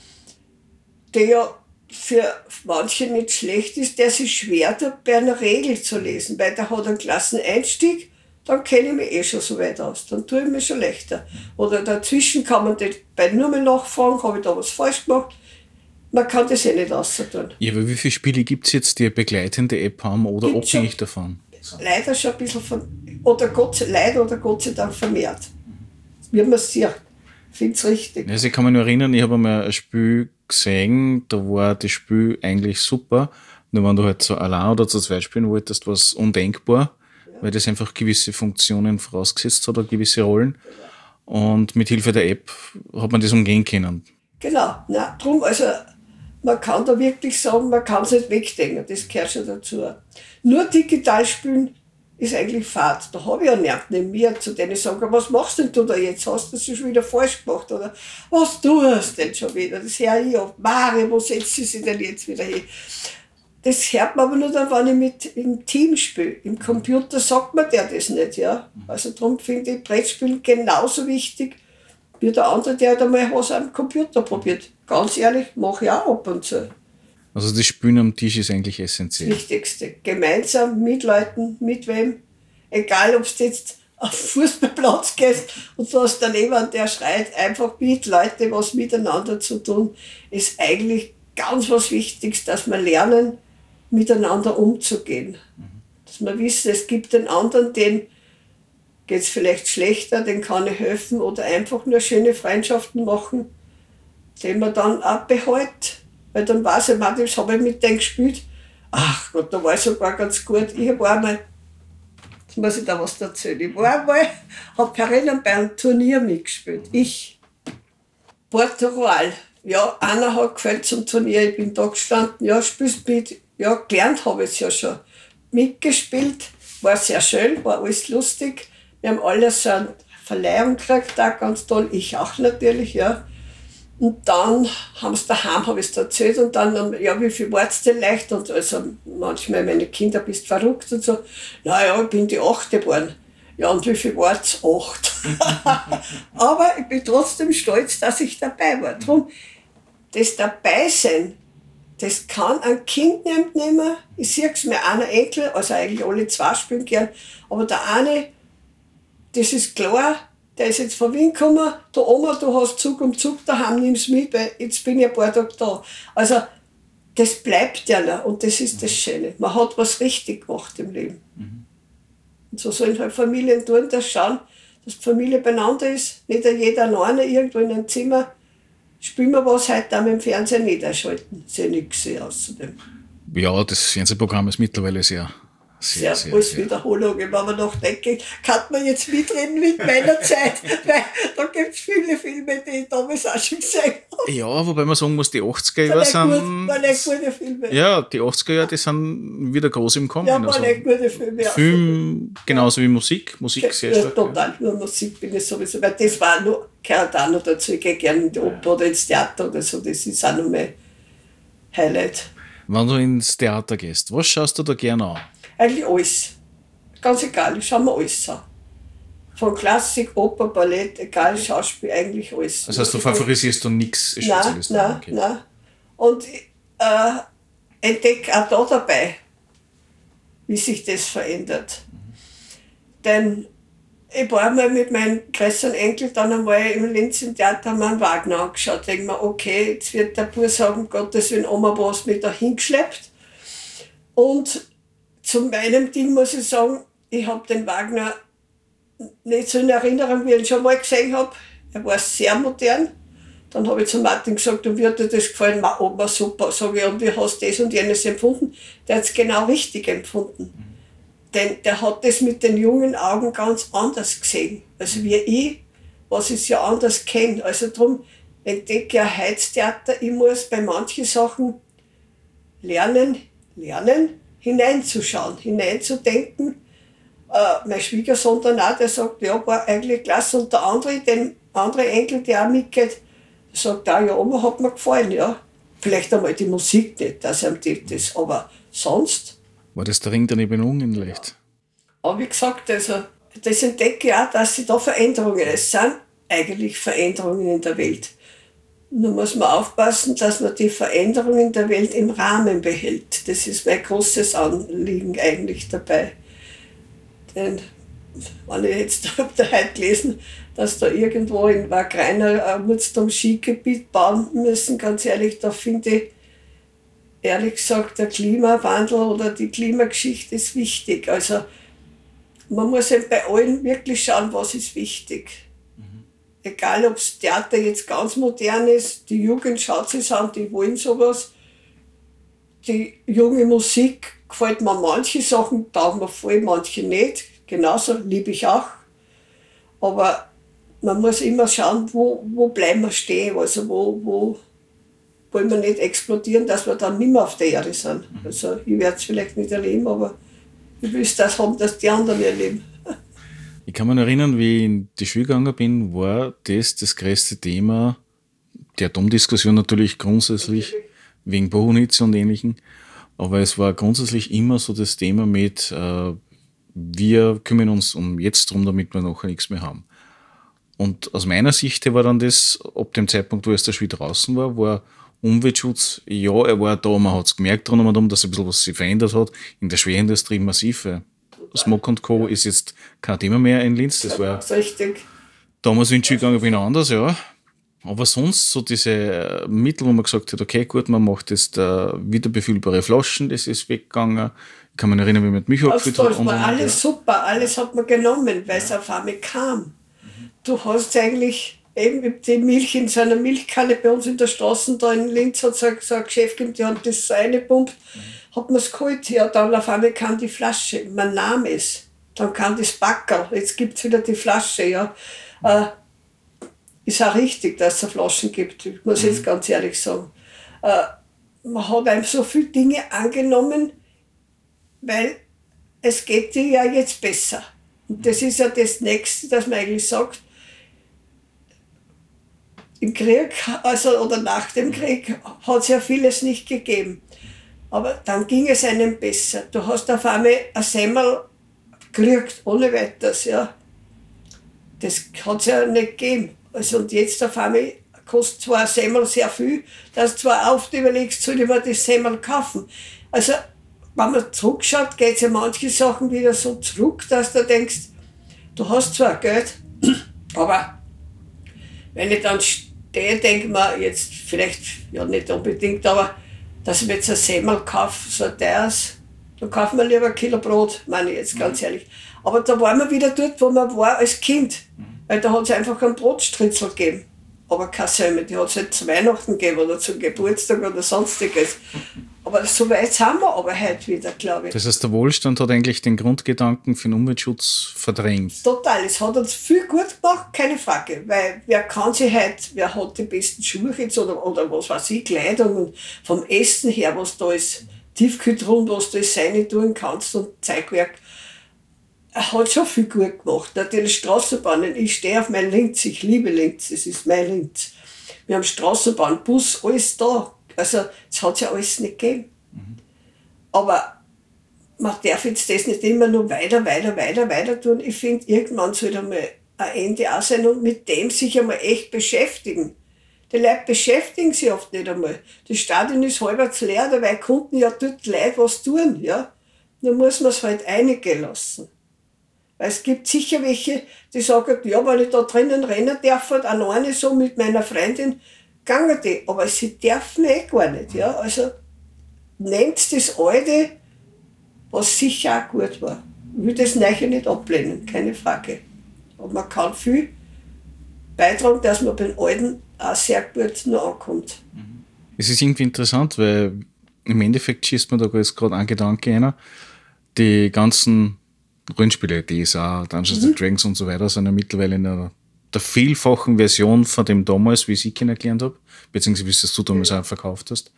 Speaker 3: die ja für manche nicht schlecht ist, der sich schwer tut, bei einer Regel zu lesen, weil der hat einen Klasseneinstieg, dann kenne ich mich eh schon so weit aus, dann tue ich mir schon leichter. Oder dazwischen kann man bei nur mehr nachfragen, habe ich da was falsch gemacht. Man kann das eh nicht außertun.
Speaker 2: Ja, aber wie viele Spiele gibt es jetzt, die eine begleitende App haben oder
Speaker 3: Gibt's
Speaker 2: abhängig davon?
Speaker 3: Leider schon ein bisschen oder Gott sei Dank vermehrt. Wie man es sieht. Ich finde es richtig.
Speaker 2: Also ich kann mich nur erinnern, ich habe einmal ein Spiel gesehen, da war das Spiel eigentlich super, nur wenn du halt so allein oder zu zweit spielen wolltest, war es undenkbar, weil das einfach gewisse Funktionen vorausgesetzt hat oder gewisse Rollen. und mit Hilfe der App hat man das umgehen können.
Speaker 3: Genau, drum, also man kann da wirklich sagen, man kann es nicht wegdenken, das gehört schon dazu. Nur digital spielen ist eigentlich fad. Da habe ich ja niemanden neben mir, zu denen ich sage, was machst denn du da jetzt? Hast du das schon wieder falsch gemacht? Oder was tust du denn schon wieder? Das höre ich auf. Mario, wo setzt sie sich denn jetzt wieder hin? Das hört man aber nur dann, wenn ich im Team spiele. Im Computer sagt man der das nicht. Ja? Also darum finde ich Brettspielen genauso wichtig wie der andere, der halt einmal was am Computer probiert. Ganz ehrlich, mache ich auch ab und zu.
Speaker 2: Also das Spielen am Tisch ist eigentlich
Speaker 3: Das
Speaker 2: essentiell.
Speaker 3: Wichtigste. Gemeinsam mit Leuten, mit wem. Egal, ob du jetzt auf den Fußballplatz gehst und du hast daneben einen, der schreit, einfach mit Leuten was miteinander zu tun, ist eigentlich ganz was Wichtiges, dass wir lernen, miteinander umzugehen. Dass wir wissen, es gibt den anderen, den geht es vielleicht schlechter, den kann ich helfen oder einfach nur schöne Freundschaften machen, den man dann auch behält. Weil dann weiß ich, das habe ich mit denen gespielt. Ach Gott, da war ich sogar ganz gut. Ich war einmal, jetzt muss ich da was erzählen, ich war einmal, habe herinnen bei einem Turnier mitgespielt. Ich, Portugal. Ja, einer hat gefällt zum Turnier, ich bin da gestanden, ja, spielst mit. Ja, gelernt habe ich es ja schon. Mitgespielt, war sehr schön, war alles lustig. Wir haben alle so eine Verleihung gekriegt, auch ganz toll, ich auch natürlich, ja. Und dann haben sie daheim, habe ich es erzählt, und dann, ja, wie viel war es denn leicht? Und also manchmal, meine Kinder, bist verrückt und so. Naja, ich bin die 8. geworden. Ja, und wie viel war es? 8. Aber ich bin trotzdem stolz, dass ich dabei war. Drum, das Dabeisein, das kann ein Kind nicht nehmen. Ich sehe es mir einer Enkel, also eigentlich alle 2 spielen gern, aber der eine, das ist klar, der ist jetzt von Wien gekommen, der Oma, du hast Zug um Zug daheim, nimm's mit, weil jetzt bin ich ein paar Tage da. Also, das bleibt ja noch und das ist das Schöne. Man hat was richtig gemacht im Leben. Und so sollen halt Familien tun, das schauen, dass die Familie beieinander ist, nicht jeder alleine irgendwo in einem Zimmer. Spielen wir was heute auch mit dem Fernsehen nicht einschalten. Ist ja nichts außerdem.
Speaker 2: Ja, das Fernsehprogramm ist mittlerweile sehr
Speaker 3: Alles Wiederholungen. Wenn man noch denke, kann man jetzt mitreden mit meiner Zeit, weil da gibt es viele Filme, die ich damals auch schon gesehen habe.
Speaker 2: Ja, wobei man sagen muss, die 80er Jahre sind...
Speaker 3: Waren echt gute Filme.
Speaker 2: Ja, die 80er Jahre, die sind wieder groß im Kommen.
Speaker 3: Ja, waren echt gute Filme.
Speaker 2: Film genauso wie Musik. Musik sehr stark.
Speaker 3: Total, nur Musik bin ich sowieso, weil das war nur, gehört auch noch dazu, ich gehe gerne in die Oper oder ins Theater oder so, das ist auch noch mein Highlight.
Speaker 2: Wenn du ins Theater gehst, was schaust du da gerne an?
Speaker 3: Eigentlich alles. Ganz egal, ich schaue mir alles an. Von Klassik, Oper, Ballett, egal, Schauspiel, eigentlich alles.
Speaker 2: Das heißt, du favorisierst du nichts Spezielles?
Speaker 3: Nein. Und entdecke auch da dabei, wie sich das verändert. Denn ich war mal mit meinem größeren Enkel dann einmal im Linz im Theater, haben wir einen Wagner angeschaut. Denke mir, okay, jetzt wird der Bub sagen, Gottes Willen, Oma, wo hast du mich da hingeschleppt? Und zu meinem Ding muss ich sagen, ich habe den Wagner nicht so in Erinnerung, wie ich ihn schon mal gesehen habe. Er war sehr modern. Dann habe ich zu Martin gesagt, und wie hat dir das gefallen? Oma, super. Sage ich, und wie hast du das und jenes empfunden? Der hat es genau richtig empfunden. Denn der hat das mit den jungen Augen ganz anders gesehen. Also wie ich, was ich ja anders kenne. Also darum entdecke ich ein Heiztheater. Ich muss bei manchen Sachen lernen, hineinzuschauen, hineinzudenken. Mein Schwiegersohn dann auch, der sagt, ja, war eigentlich klasse. Und der andere Enkel, der auch mitgeht, der sagt auch, ja, Oma, hat mir gefallen, ja. Vielleicht einmal die Musik nicht, dass ihm das, aber sonst.
Speaker 2: War das der Ring der Nibelungen leicht?
Speaker 3: Aber wie gesagt, also, das entdecke ich auch, dass sie da Veränderungen, es sind eigentlich Veränderungen in der Welt. Nur muss man aufpassen, dass man die Veränderungen der Welt im Rahmen behält. Das ist mein großes Anliegen eigentlich dabei. Denn, wenn ich jetzt habe da heute gelesen, dass da irgendwo in Wagreiner ein Skigebiet bauen müssen, ganz ehrlich, da finde ich, ehrlich gesagt, der Klimawandel oder die Klimageschichte ist wichtig. Also man muss eben bei allen wirklich schauen, was ist wichtig. Egal, ob das Theater jetzt ganz modern ist, die Jugend schaut sich an, die wollen sowas. Die junge Musik gefällt mir manche Sachen, taugen mir voll, manche nicht. Genauso liebe ich auch. Aber man muss immer schauen, wo bleiben wir stehen, also wo wollen wir nicht explodieren, dass wir dann nicht mehr auf der Erde sind. Also ich werde es vielleicht nicht erleben, aber ich will das haben, dass die anderen erleben.
Speaker 2: Ich kann mich erinnern, wie ich in die Schule gegangen bin, war das größte Thema, die Atomdiskussion natürlich grundsätzlich, wegen Bohunitz und Ähnlichem, aber es war grundsätzlich immer so das Thema mit, wir kümmern uns um jetzt drum, damit wir nachher nichts mehr haben. Und aus meiner Sicht war dann das, ab dem Zeitpunkt, wo es der Schule draußen war Umweltschutz, ja, er war da, man hat es gemerkt drum, dass ein bisschen was sich verändert hat, in der Schwerindustrie massiv. Smog und Co. ist jetzt kein Thema mehr in Linz, das war
Speaker 3: richtig.
Speaker 2: Damals in die Schule gegangen bin anders, ja. Aber sonst so diese Mittel, wo man gesagt hat, okay, gut, man macht jetzt wiederbefüllbare Flaschen, das ist weggegangen. Ich kann mich erinnern, wie man mit Milch abgefüllt hat.
Speaker 3: Das war alles super, alles hat man genommen, weil es auf einmal kam. Du hast eigentlich eben die Milch in so einer Milchkanne bei uns in der Straße, da in Linz hat es so ein Geschäft gegeben, die haben das so reingepumpt, hat man es geholt, ja, dann auf einmal kam die Flasche, man nahm es, dann kam das Backerl, jetzt gibt es wieder die Flasche, ja. Ist auch richtig, dass es Flaschen gibt, ich muss jetzt ganz ehrlich sagen. Man hat einfach so viele Dinge angenommen, weil es geht dir ja jetzt besser. Und das ist ja das Nächste, dass man eigentlich sagt, im Krieg, also oder nach dem Krieg, hat es ja vieles nicht gegeben. Aber dann ging es einem besser. Du hast auf einmal ein Semmel gekriegt, ohne weiteres, ja. Das hat es ja nicht gegeben. Also und jetzt auf einmal kostet zwar ein Semmel sehr viel, dass du zwar oft überlegst, soll ich mir das Semmel kaufen. Also, wenn man zurückschaut, geht es ja manche Sachen wieder so zurück, dass du denkst, du hast zwar Geld, aber wenn ich dann stehe, denke ich mir jetzt vielleicht, ja nicht unbedingt, aber dass ich mir jetzt ein Semmel kaufe, so ein teures, dann kaufen wir lieber ein Kilo Brot, meine ich jetzt ganz ehrlich. Aber da waren wir wieder dort, wo man war als Kind. Weil da hat es einfach einen Brotstritzel gegeben. Aber keine Semmel, die hat es halt zu Weihnachten gegeben oder zum Geburtstag oder sonstiges. Aber so weit sind wir aber heute wieder, glaube ich.
Speaker 2: Das heißt, der Wohlstand hat eigentlich den Grundgedanken für den Umweltschutz verdrängt.
Speaker 3: Total, es hat uns viel gut gemacht, keine Frage. Weil wer kann sich heute, wer hat die besten Schuhe jetzt oder was weiß ich, Kleidung und vom Essen her, was da ist, Tiefkühltruhen, was du alles rein tun kannst und Zeugwerk. Er hat schon viel gut gemacht. Natürlich Straßenbahnen. Ich stehe auf mein Linz. Ich liebe Linz. Es ist mein Linz. Wir haben Straßenbahn, Bus, alles da. Also, es hat ja alles nicht gegeben. Aber man darf jetzt das nicht immer nur weiter tun. Ich finde, irgendwann sollte einmal ein Ende auch sein und mit dem sich einmal echt beschäftigen. Die Leute beschäftigen sich oft nicht einmal. Das Stadion ist halbwegs leer, dabei konnten ja dort Leute was tun. Ja? Dann muss man es halt einigen lassen. Weil es gibt sicher welche, die sagen, ja, wenn ich da drinnen rennen darf, halt alleine so mit meiner Freundin, gangen die. Aber sie dürfen gar nicht. Ja? Also nennt das Alte, was sicher auch gut war. Ich will das Neue nicht ablehnen, keine Frage. Aber man kann viel beitragen, dass man beim Alten auch sehr gut noch ankommt.
Speaker 2: Es ist irgendwie interessant, weil im Endeffekt schießt man da jetzt gerade einen Gedanke rein. Die ganzen Rollenspiele, DSA, Dungeons and Dragons und so weiter, sind ja mittlerweile in der vielfachen Version von dem damals, wie ich sie kennengelernt habe, beziehungsweise wie es du damals auch verkauft hast.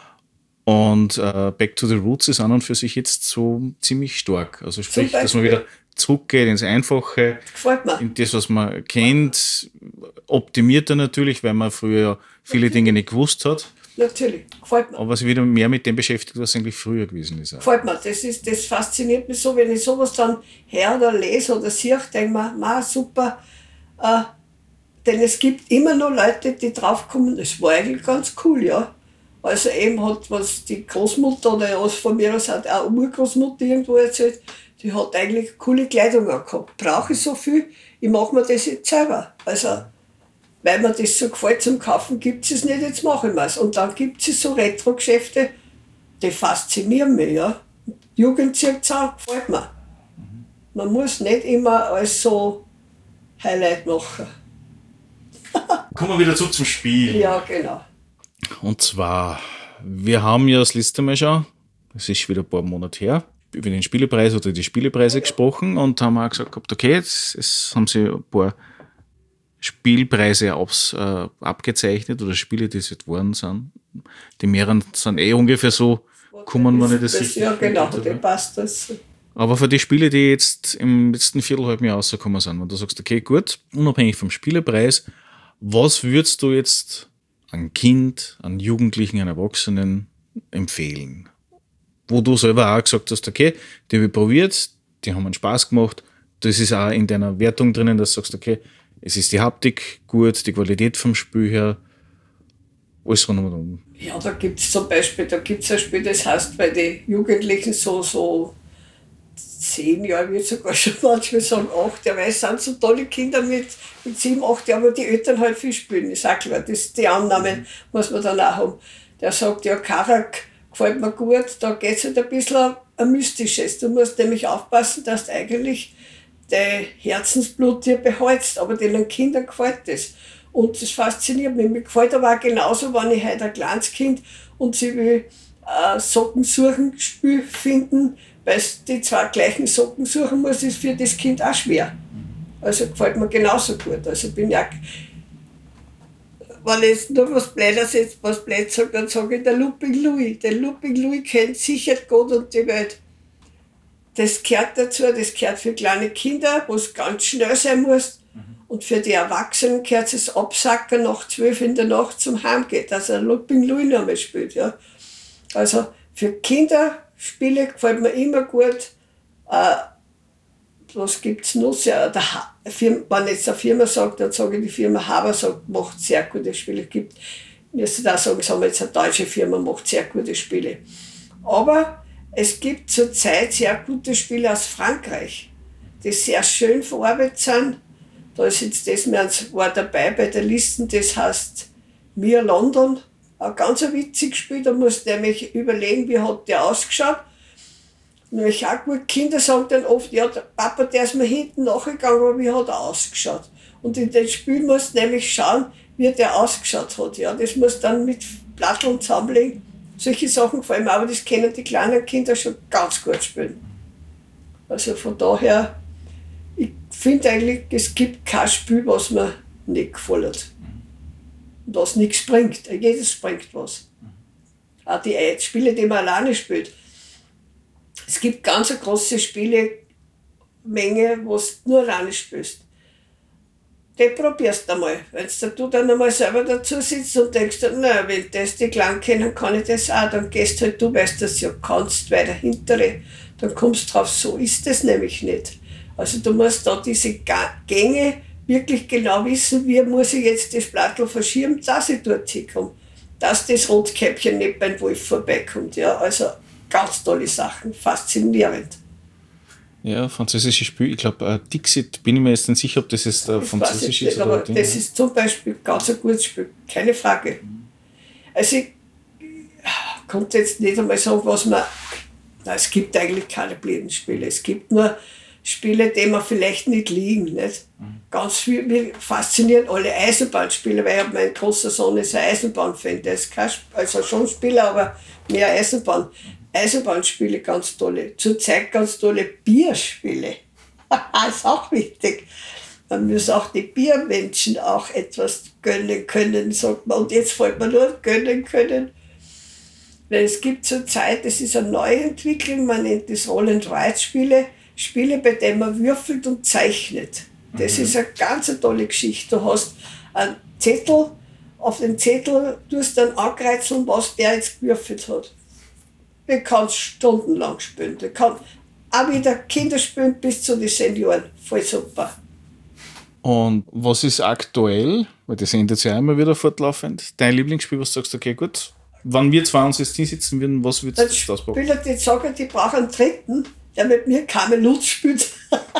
Speaker 2: Und Back to the Roots ist an und für sich jetzt so ziemlich stark. Also sprich, dass man wieder zurückgeht ins Einfache, in das, was man kennt, optimiert er natürlich, weil man früher viele Dinge nicht gewusst hat.
Speaker 3: Natürlich, gefällt mir.
Speaker 2: Aber sich wieder mehr mit dem beschäftigt, was eigentlich früher gewesen ist.
Speaker 3: Gefällt mir, das fasziniert mich so, wenn ich sowas dann höre oder lese oder sehe, denke ich mir, super. Denn es gibt immer noch Leute, die draufkommen, das war eigentlich ganz cool, ja. Also eben hat was die Großmutter oder was von mir aus hat auch Urgroßmutter irgendwo erzählt, die hat eigentlich coole Kleidung angehabt. Brauche ich so viel? Ich mache mir das jetzt selber. Also, weil mir das so gefällt zum Kaufen, gibt es nicht, jetzt mache ich mir's. Und dann gibt es so Retro-Geschäfte, die faszinieren mich, ja. Jugendzirkzahn gefällt mir. Man muss nicht immer alles so Highlight machen.
Speaker 2: Kommen wir wieder zurück zum Spiel.
Speaker 3: Ja, genau.
Speaker 2: Und zwar, wir haben ja das letzte Mal schon, es ist wieder ein paar Monate her, über den Spielepreis oder die Spielepreise gesprochen und haben auch gesagt, okay, jetzt haben sie ein paar Spielpreise abgezeichnet oder Spiele, die es jetzt geworden sind. Die mehreren sind ungefähr so, kommen wenn ich das richtig
Speaker 3: ja, genau,
Speaker 2: finde,
Speaker 3: die passt das.
Speaker 2: Aber für die Spiele, die jetzt im letzten Viertelhalben Jahr rausgekommen sind, wenn du sagst, okay, gut, unabhängig vom Spielepreis, was würdest du jetzt an Kind, an Jugendlichen, an Erwachsenen empfehlen? Wo du selber auch gesagt hast, okay, die habe ich probiert, die haben einen Spaß gemacht. Das ist auch in deiner Wertung drinnen, dass du sagst, okay, es ist die Haptik gut, die Qualität vom Spiel her, alles rundum.
Speaker 3: Ja, da gibt es zum Beispiel, ein Spiel, das heißt bei den Jugendlichen so 10 Jahre, würde ich sogar schon manchmal sagen 8 Jahre, weil es sind so tolle Kinder mit 7, 8 Jahren, aber die Eltern halt viel spielen, ist auch klar, die Annahmen muss man dann auch haben. Der sagt, ja, Karak gefällt mir gut, da geht es halt ein bisschen ein Mystisches. Du musst nämlich aufpassen, dass du eigentlich dein Herzensblut dir behältst, aber den Kindern gefällt das. Und das fasziniert mich. Mir gefällt aber auch genauso, wenn ich heute ein kleines Kind und sie will Socken suchen Spiel finden, weil die zwei gleichen Socken suchen muss, ist für das Kind auch schwer. Also gefällt mir genauso gut. Also bin ja, wenn ich jetzt nur was Blödes sage, dann sage ich der Looping Louis. Den Looping Louis kennt sicher Gott und die Welt. Das gehört dazu, das gehört für kleine Kinder, wo es ganz schnell sein muss. Und für die Erwachsenen gehört es Absacken nach 12 in der Nacht zum Heimgehen, dass er Looping Louis noch mal spielt. Ja. Also für Kinderspiele gefällt mir immer gut. Was gibt es noch? Wenn jetzt eine Firma sagt, dann sage ich, die Firma Haber sagt, macht sehr gute Spiele. Müsste da sagen, sagen wir jetzt eine deutsche Firma, macht sehr gute Spiele. Aber es gibt zurzeit sehr gute Spiele aus Frankreich, die sehr schön verarbeitet sind. Da ist jetzt war dabei bei der Liste, das heißt Mir London, ein ganz witziges Spiel, da musst du nämlich überlegen, wie hat der ausgeschaut. Nämlich auch gut, Kinder sagen dann oft, ja, der Papa, der ist mir hinten nachgegangen, aber wie hat er ausgeschaut? Und in dem Spiel musst du nämlich schauen, wie der ausgeschaut hat. Ja, das musst du dann mit Platteln zusammenlegen. Solche Sachen gefallen mir, aber das können die kleinen Kinder schon ganz gut spielen. Also von daher, ich finde eigentlich, es gibt kein Spiel, was mir nicht gefällt. Und das nichts bringt. Jedes bringt was. Auch die Spiele, die man alleine spielt. Es gibt ganz eine große Spielemenge, wo du nur alleine spielst. Die probierst du einmal. Wenn du dann einmal selber dazu sitzt und denkst, na, wenn das die Kleinen kennen, kann ich das auch. Dann gehst halt du, weißt das ja kannst, weil der Hintere, dann kommst du drauf, so ist das nämlich nicht. Also du musst da diese Gänge wirklich genau wissen, wie muss ich jetzt das Plattel verschieben, dass ich dort hinkomme. Dass das Rotkäppchen nicht beim Wolf vorbeikommt. Ja, also ganz tolle Sachen, faszinierend.
Speaker 2: Ja, französisches Spiel, ich glaube Dixit, bin ich mir jetzt nicht sicher, ob das jetzt französisch ist.
Speaker 3: Aber das ist zum Beispiel ganz ein gutes Spiel, keine Frage. Also ich konnte jetzt nicht einmal sagen, was man... Nein, es gibt eigentlich keine blinden Spiele, es gibt nur Spiele, die mir vielleicht nicht liegen. Nicht? Ganz viel, mir faszinieren alle Eisenbahnspiele, weil mein großer Sohn ist ein Eisenbahnfan, der ist kein, also schon Spieler, aber mehr Eisenbahn. Eisenbahnspiele ganz tolle, zurzeit ganz tolle Bierspiele. Ist auch wichtig. Man muss auch die Biermenschen auch etwas gönnen können, sagt man. Und jetzt fällt man nur gönnen können. Weil es gibt zurzeit, das ist eine Neuentwicklung, man nennt das Roll-and-Ride-Spiele, Spiele, bei denen man würfelt und zeichnet. Das ist eine ganz tolle Geschichte. Du hast einen Zettel, auf den Zettel tust du dann ankreuzeln, was der jetzt gewürfelt hat. Den kannst du stundenlang spielen. Den kann auch wieder Kinder spielen bis zu den Senioren. Voll super.
Speaker 2: Und was ist aktuell, weil das ändert sich ja immer wieder fortlaufend, dein Lieblingsspiel, was du sagst, okay, gut, wenn wir zwei uns jetzt hinsitzen würden, was würdest du das ausprobieren?
Speaker 3: Spieler, die sagen, die brauchen einen Dritten, der mit mir Kamelot spielt.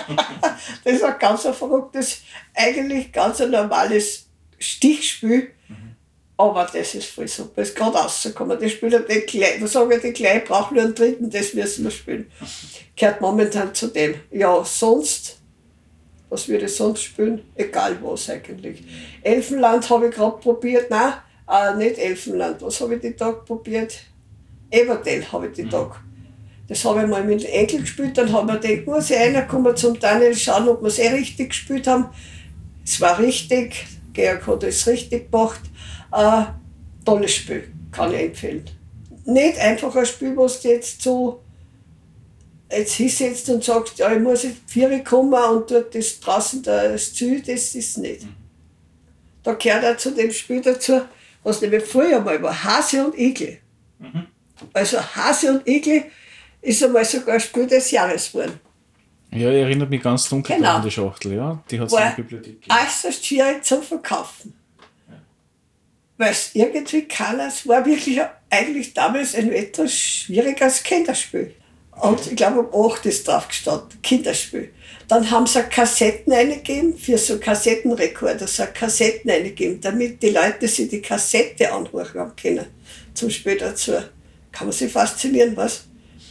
Speaker 3: Das ist ein ganz verrücktes, eigentlich ganz ein normales Stichspiel. Aber das ist voll super. Das ist gerade rausgekommen. Die Spieler, die Kleinen brauchen nur einen Dritten, das müssen wir spielen. Gehört momentan zu dem. Ja, sonst, was würde ich sonst spielen? Egal was eigentlich. Elfenland habe ich gerade probiert. Nein, nicht Elfenland. Was habe ich die Tag probiert? Everdell habe ich die Tag. Das habe ich mal mit dem Enkel gespielt. Dann haben wir gedacht, muss ich reinkommen zum Daniel schauen, ob wir es richtig gespielt haben. Es war richtig, Georg hat es richtig gemacht. Tolles Spiel, kann ich empfehlen. Nicht einfach ein Spiel, was du jetzt so jetzt hinsetzt und sagst, ja, ich muss jetzt 4 Uhr kommen und dort das draußen das Ziel, das ist nicht. Da gehört auch zu dem Spiel dazu, was nämlich früher mal war, Hase und Igel. Also Hase und Igel ist einmal sogar ein Spiel des Jahres geworden.
Speaker 2: Ja, ich erinnere mich ganz dunkel
Speaker 3: Genau.
Speaker 2: an die Schachtel, ja. Die hat es in der Bibliothek gegeben.
Speaker 3: Äußerst schwierig zum Verkaufen. Weil es irgendwie keiner, es war wirklich eigentlich damals ein etwas schwieriges Kinderspiel. Und ich glaube, um 8 ist drauf gestanden, Kinderspiel. Dann haben sie Kassetten eingegeben, für so Kassettenrekorder, so Kassetten eingegeben, damit die Leute sich die Kassette anhören haben können. Zum Spiel dazu. Kann man sich faszinieren, was?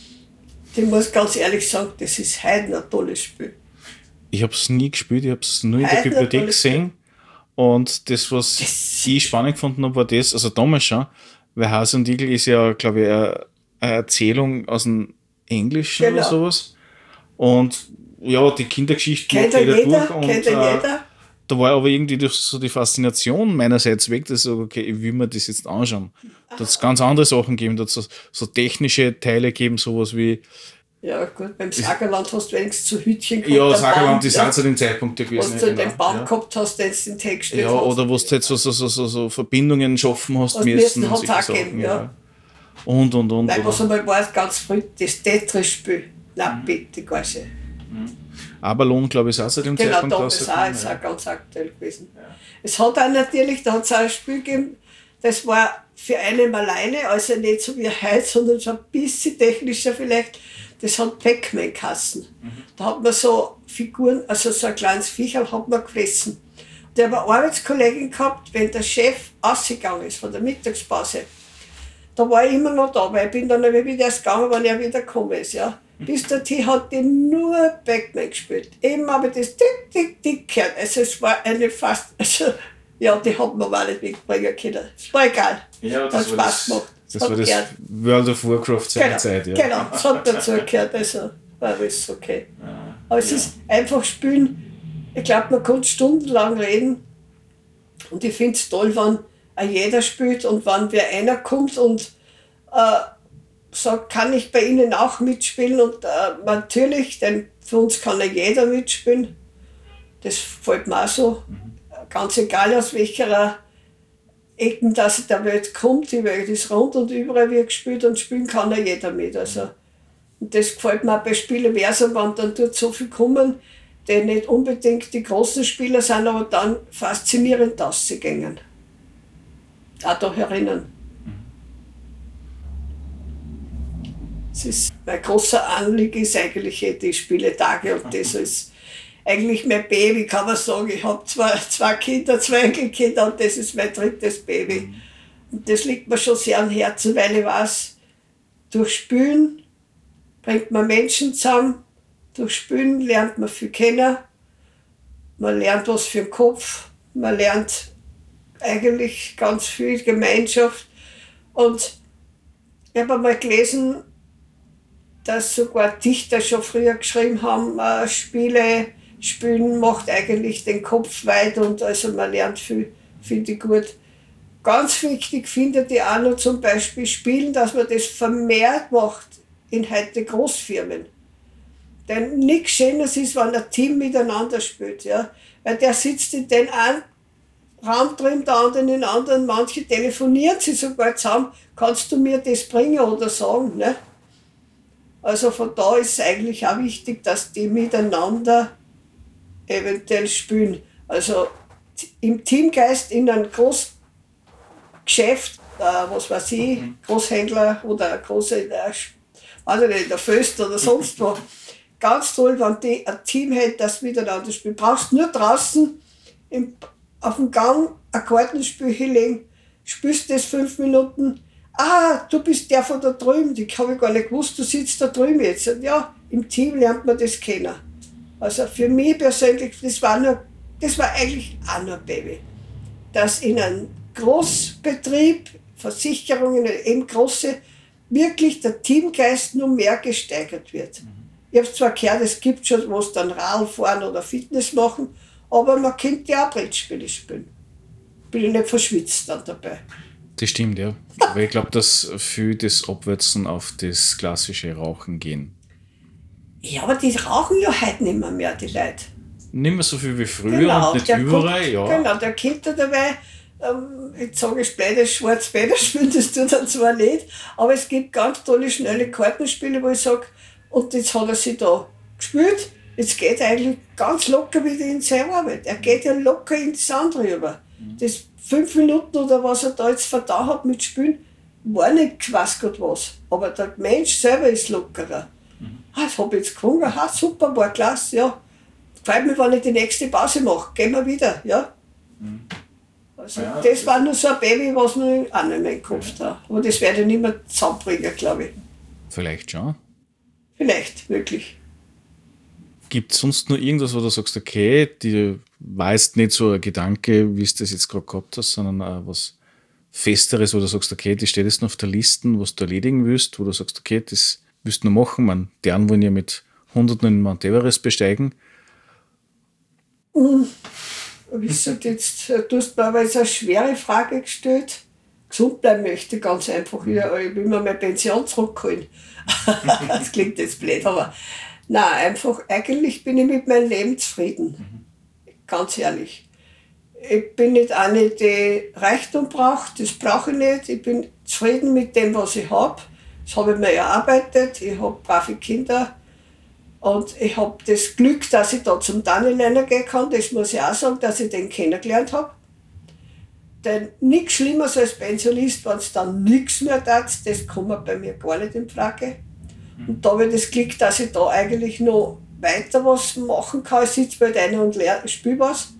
Speaker 3: Ich muss ganz ehrlich sagen, das ist heute ein tolles Spiel.
Speaker 2: Ich habe es nie gespielt, ich habe es nur in der Bibliothek gesehen. Und das, was ich spannend gefunden habe, war das, also damals schon, weil Hase und Igel ist ja, glaube ich, eine Erzählung aus dem Englischen oder sowas. Und ja, die Geschichte
Speaker 3: kennt
Speaker 2: jeder
Speaker 3: durch.
Speaker 2: Und jeder. Da war aber irgendwie so die Faszination meinerseits weg, dass ich sage, okay, ich will mir das jetzt anschauen. Da hat es ganz andere Sachen gegeben, da hat es so technische Teile gegeben, sowas wie.
Speaker 3: Ja, gut, beim Sagerland hast du wenigstens so Hütchen
Speaker 2: gehabt. Ja, Sagerland ist auch zu dem Zeitpunkt gewesen.
Speaker 3: Was du den Baum gehabt hast, den du den Text
Speaker 2: gestellt hast. Ja, oder wo du halt so Verbindungen schaffen hast müssen.
Speaker 3: Hat es auch gegeben, ja.
Speaker 2: Und.
Speaker 3: Nein, was einmal war, ganz früh, das Tetris-Spiel. Nein, bitte, gar nicht.
Speaker 2: Abalon, glaube ich, ist auch zu dem Zeitpunkt
Speaker 3: rausgekommen. Genau, da ist auch ganz aktuell gewesen. Ja. Es hat auch natürlich, da hat es auch ein Spiel gegeben, das war für einen alleine, also nicht so wie heute, sondern schon ein bisschen technischer vielleicht. Das hat Pac-Man-Kassen. Da hat man so Figuren, also so ein kleines Viecherl hat man gefressen. Der hat eine Arbeitskollegin gehabt, wenn der Chef ausgegangen ist von der Mittagspause. Da war ich immer noch da, weil ich bin dann wieder erst gegangen, wenn er wieder gekommen ist. Ja. Bis dahin hat die nur Pac-Man gespielt. Immer habe ich das Tick gehört. Also es war eine fast, also ja, die hat man auch nicht wegbringen können. Es war egal.
Speaker 2: Ja,
Speaker 3: das hat Spaß gemacht.
Speaker 2: Das war das World of Warcraft seiner Zeit, ja.
Speaker 3: Genau, das hat dazu gehört, also war alles okay. Aber es ist einfach Spielen, ich glaube, man kann stundenlang reden und ich finde es toll, wenn jeder spielt und wenn wer einer kommt und sagt, kann ich bei Ihnen auch mitspielen und natürlich, denn für uns kann ja jeder mitspielen, das fällt mir auch so, ganz egal aus welcher Ecken, dass der Welt kommt, die Welt ist rund und überall wird gespielt und spielen kann ja jeder mit. Also, und das gefällt mir auch bei Spieleversum, wenn dann dort so viel kommen, die nicht unbedingt die großen Spieler sind, aber dann faszinierend auszugehen. Auch da herinnen. Das ist, mein großer Anliegen ist eigentlich die Spieletage und das ist eigentlich mein Baby, kann man sagen. Ich habe zwei Kinder, 2 Enkelkinder und das ist mein 3. Baby. Und das liegt mir schon sehr am Herzen, weil ich weiß, durch Spielen bringt man Menschen zusammen, durch Spielen lernt man viel kennen, man lernt was für den Kopf, man lernt eigentlich ganz viel Gemeinschaft. Und ich habe einmal gelesen, dass sogar Dichter schon früher geschrieben haben, Spielen macht eigentlich den Kopf weit und also man lernt viel, finde ich gut. Ganz wichtig findet ich auch noch zum Beispiel Spielen, dass man das vermehrt macht in heute Großfirmen. Denn nichts Schönes ist, wenn ein Team miteinander spielt. Ja? Weil der sitzt in den einen Raum drin, der andere in den anderen, manche telefonieren sie sogar zusammen, kannst du mir das bringen oder sagen. Ne? Also von da ist es eigentlich auch wichtig, dass die miteinander eventuell spielen. Also im Teamgeist in einem Großgeschäft, was weiß ich, Großhändler oder große, weiß ich nicht, der Föst oder sonst wo. Ganz toll, wenn die ein Team hätte, das miteinander spielt. Du brauchst nur draußen auf dem Gang ein Kartenspiel hinlegen, spielst das 5 Minuten. Ah, du bist der von da drüben, die habe ich gar nicht gewusst, du sitzt da drüben jetzt. Und ja, im Team lernt man das kennen. Also für mich persönlich, das war eigentlich auch nur ein Baby. Dass in einem Großbetrieb, Versicherungen, eben große, wirklich der Teamgeist noch mehr gesteigert wird. Ich habe zwar gehört, es gibt schon, wo es dann Radl fahren oder Fitness machen, aber man könnte ja auch Brettspiele spielen. Bin ich nicht verschwitzt dann dabei.
Speaker 2: Das stimmt, ja. Aber ich glaube, dass viel das Abwärtsen auf das klassische Rauchen gehen.
Speaker 3: Ja, aber die rauchen ja heute nicht mehr die Leute.
Speaker 2: Nicht mehr so viel wie früher
Speaker 3: Genau,
Speaker 2: und nicht
Speaker 3: der
Speaker 2: überall,
Speaker 3: kommt,
Speaker 2: ja.
Speaker 3: Genau, der kommt da dabei, jetzt sage ich blödes Schwarz-Bäder spielen, das tut er zwar nicht, aber es gibt ganz tolle, schnelle Kartenspiele, wo ich sage, und jetzt hat er sich da gespielt, jetzt geht er eigentlich ganz locker wieder in seine Arbeit. Er geht ja locker ins andere über. Das 5 Minuten oder was er da jetzt verdaut hat mit Spielen, war nicht weiß Gott was. Aber der Mensch selber ist lockerer. Das habe ich jetzt gefunden, super, war klasse, ja. Gefällt mir, wenn ich die nächste Pause mache, gehen wir wieder, ja. Also ja, das war nur so ein Baby, was mir auch nicht mehr gekauft hat. Aber das werde ich nicht mehr zusammenbringen, glaube ich.
Speaker 2: Vielleicht schon.
Speaker 3: Vielleicht, wirklich.
Speaker 2: Gibt es sonst nur irgendwas, wo du sagst, okay, dir war jetzt nicht so ein Gedanke, wie es das jetzt gerade gehabt hast, sondern auch was Festeres, wo du sagst, okay, das steht jetzt noch auf der Liste, was du erledigen willst, wo du sagst, okay, das willst du noch machen. Die anderen wollen ja mit Hunderten in Mount Everest besteigen.
Speaker 3: Wie gesagt, jetzt du hast mir aber jetzt eine schwere Frage gestellt. Gesund bleiben möchte, ganz einfach. Ich will mir meine Pension zurückholen. Das klingt jetzt blöd, aber nein, einfach, eigentlich bin ich mit meinem Leben zufrieden. Ganz ehrlich. Ich bin nicht eine, die Reichtum braucht, das brauche ich nicht. Ich bin zufrieden mit dem, was ich habe. Das habe ich mir erarbeitet. Ich habe brave Kinder. Und ich habe das Glück, dass ich da zum Tannenlerner gehen kann. Das muss ich auch sagen, dass ich den kennengelernt habe. Denn nichts Schlimmeres als Pensionist, wenn es dann nichts mehr tat, das kommt bei mir gar nicht in Frage. Und da habe ich das Glück, dass ich da eigentlich noch weiter was machen kann. Ich sitze bei denen und spiele was.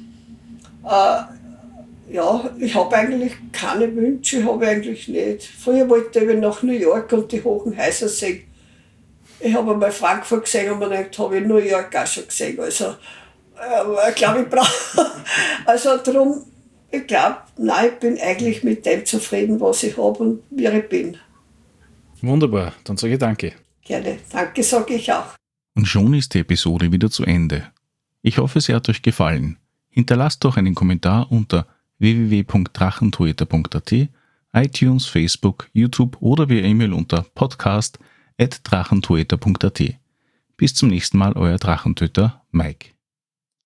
Speaker 3: Ja, ich habe eigentlich keine Wünsche, habe eigentlich nicht. Früher wollte ich nach New York und die hohen Häuser sehen. Ich habe einmal Frankfurt gesehen und mir gedacht, habe ich New York auch schon gesehen. Also, ich glaube, ich brauche. Also darum, ich glaube, nein, ich bin eigentlich mit dem zufrieden, was ich habe und wie ich bin.
Speaker 2: Wunderbar, dann sage ich danke.
Speaker 3: Gerne, danke sage ich auch.
Speaker 2: Und schon ist die Episode wieder zu Ende. Ich hoffe, sie hat euch gefallen. Hinterlasst doch einen Kommentar unter www.drachentoeter.at, iTunes, Facebook, YouTube oder via E-Mail unter podcast@drachentoeter.at. Bis zum nächsten Mal, euer Drachentöter Mike.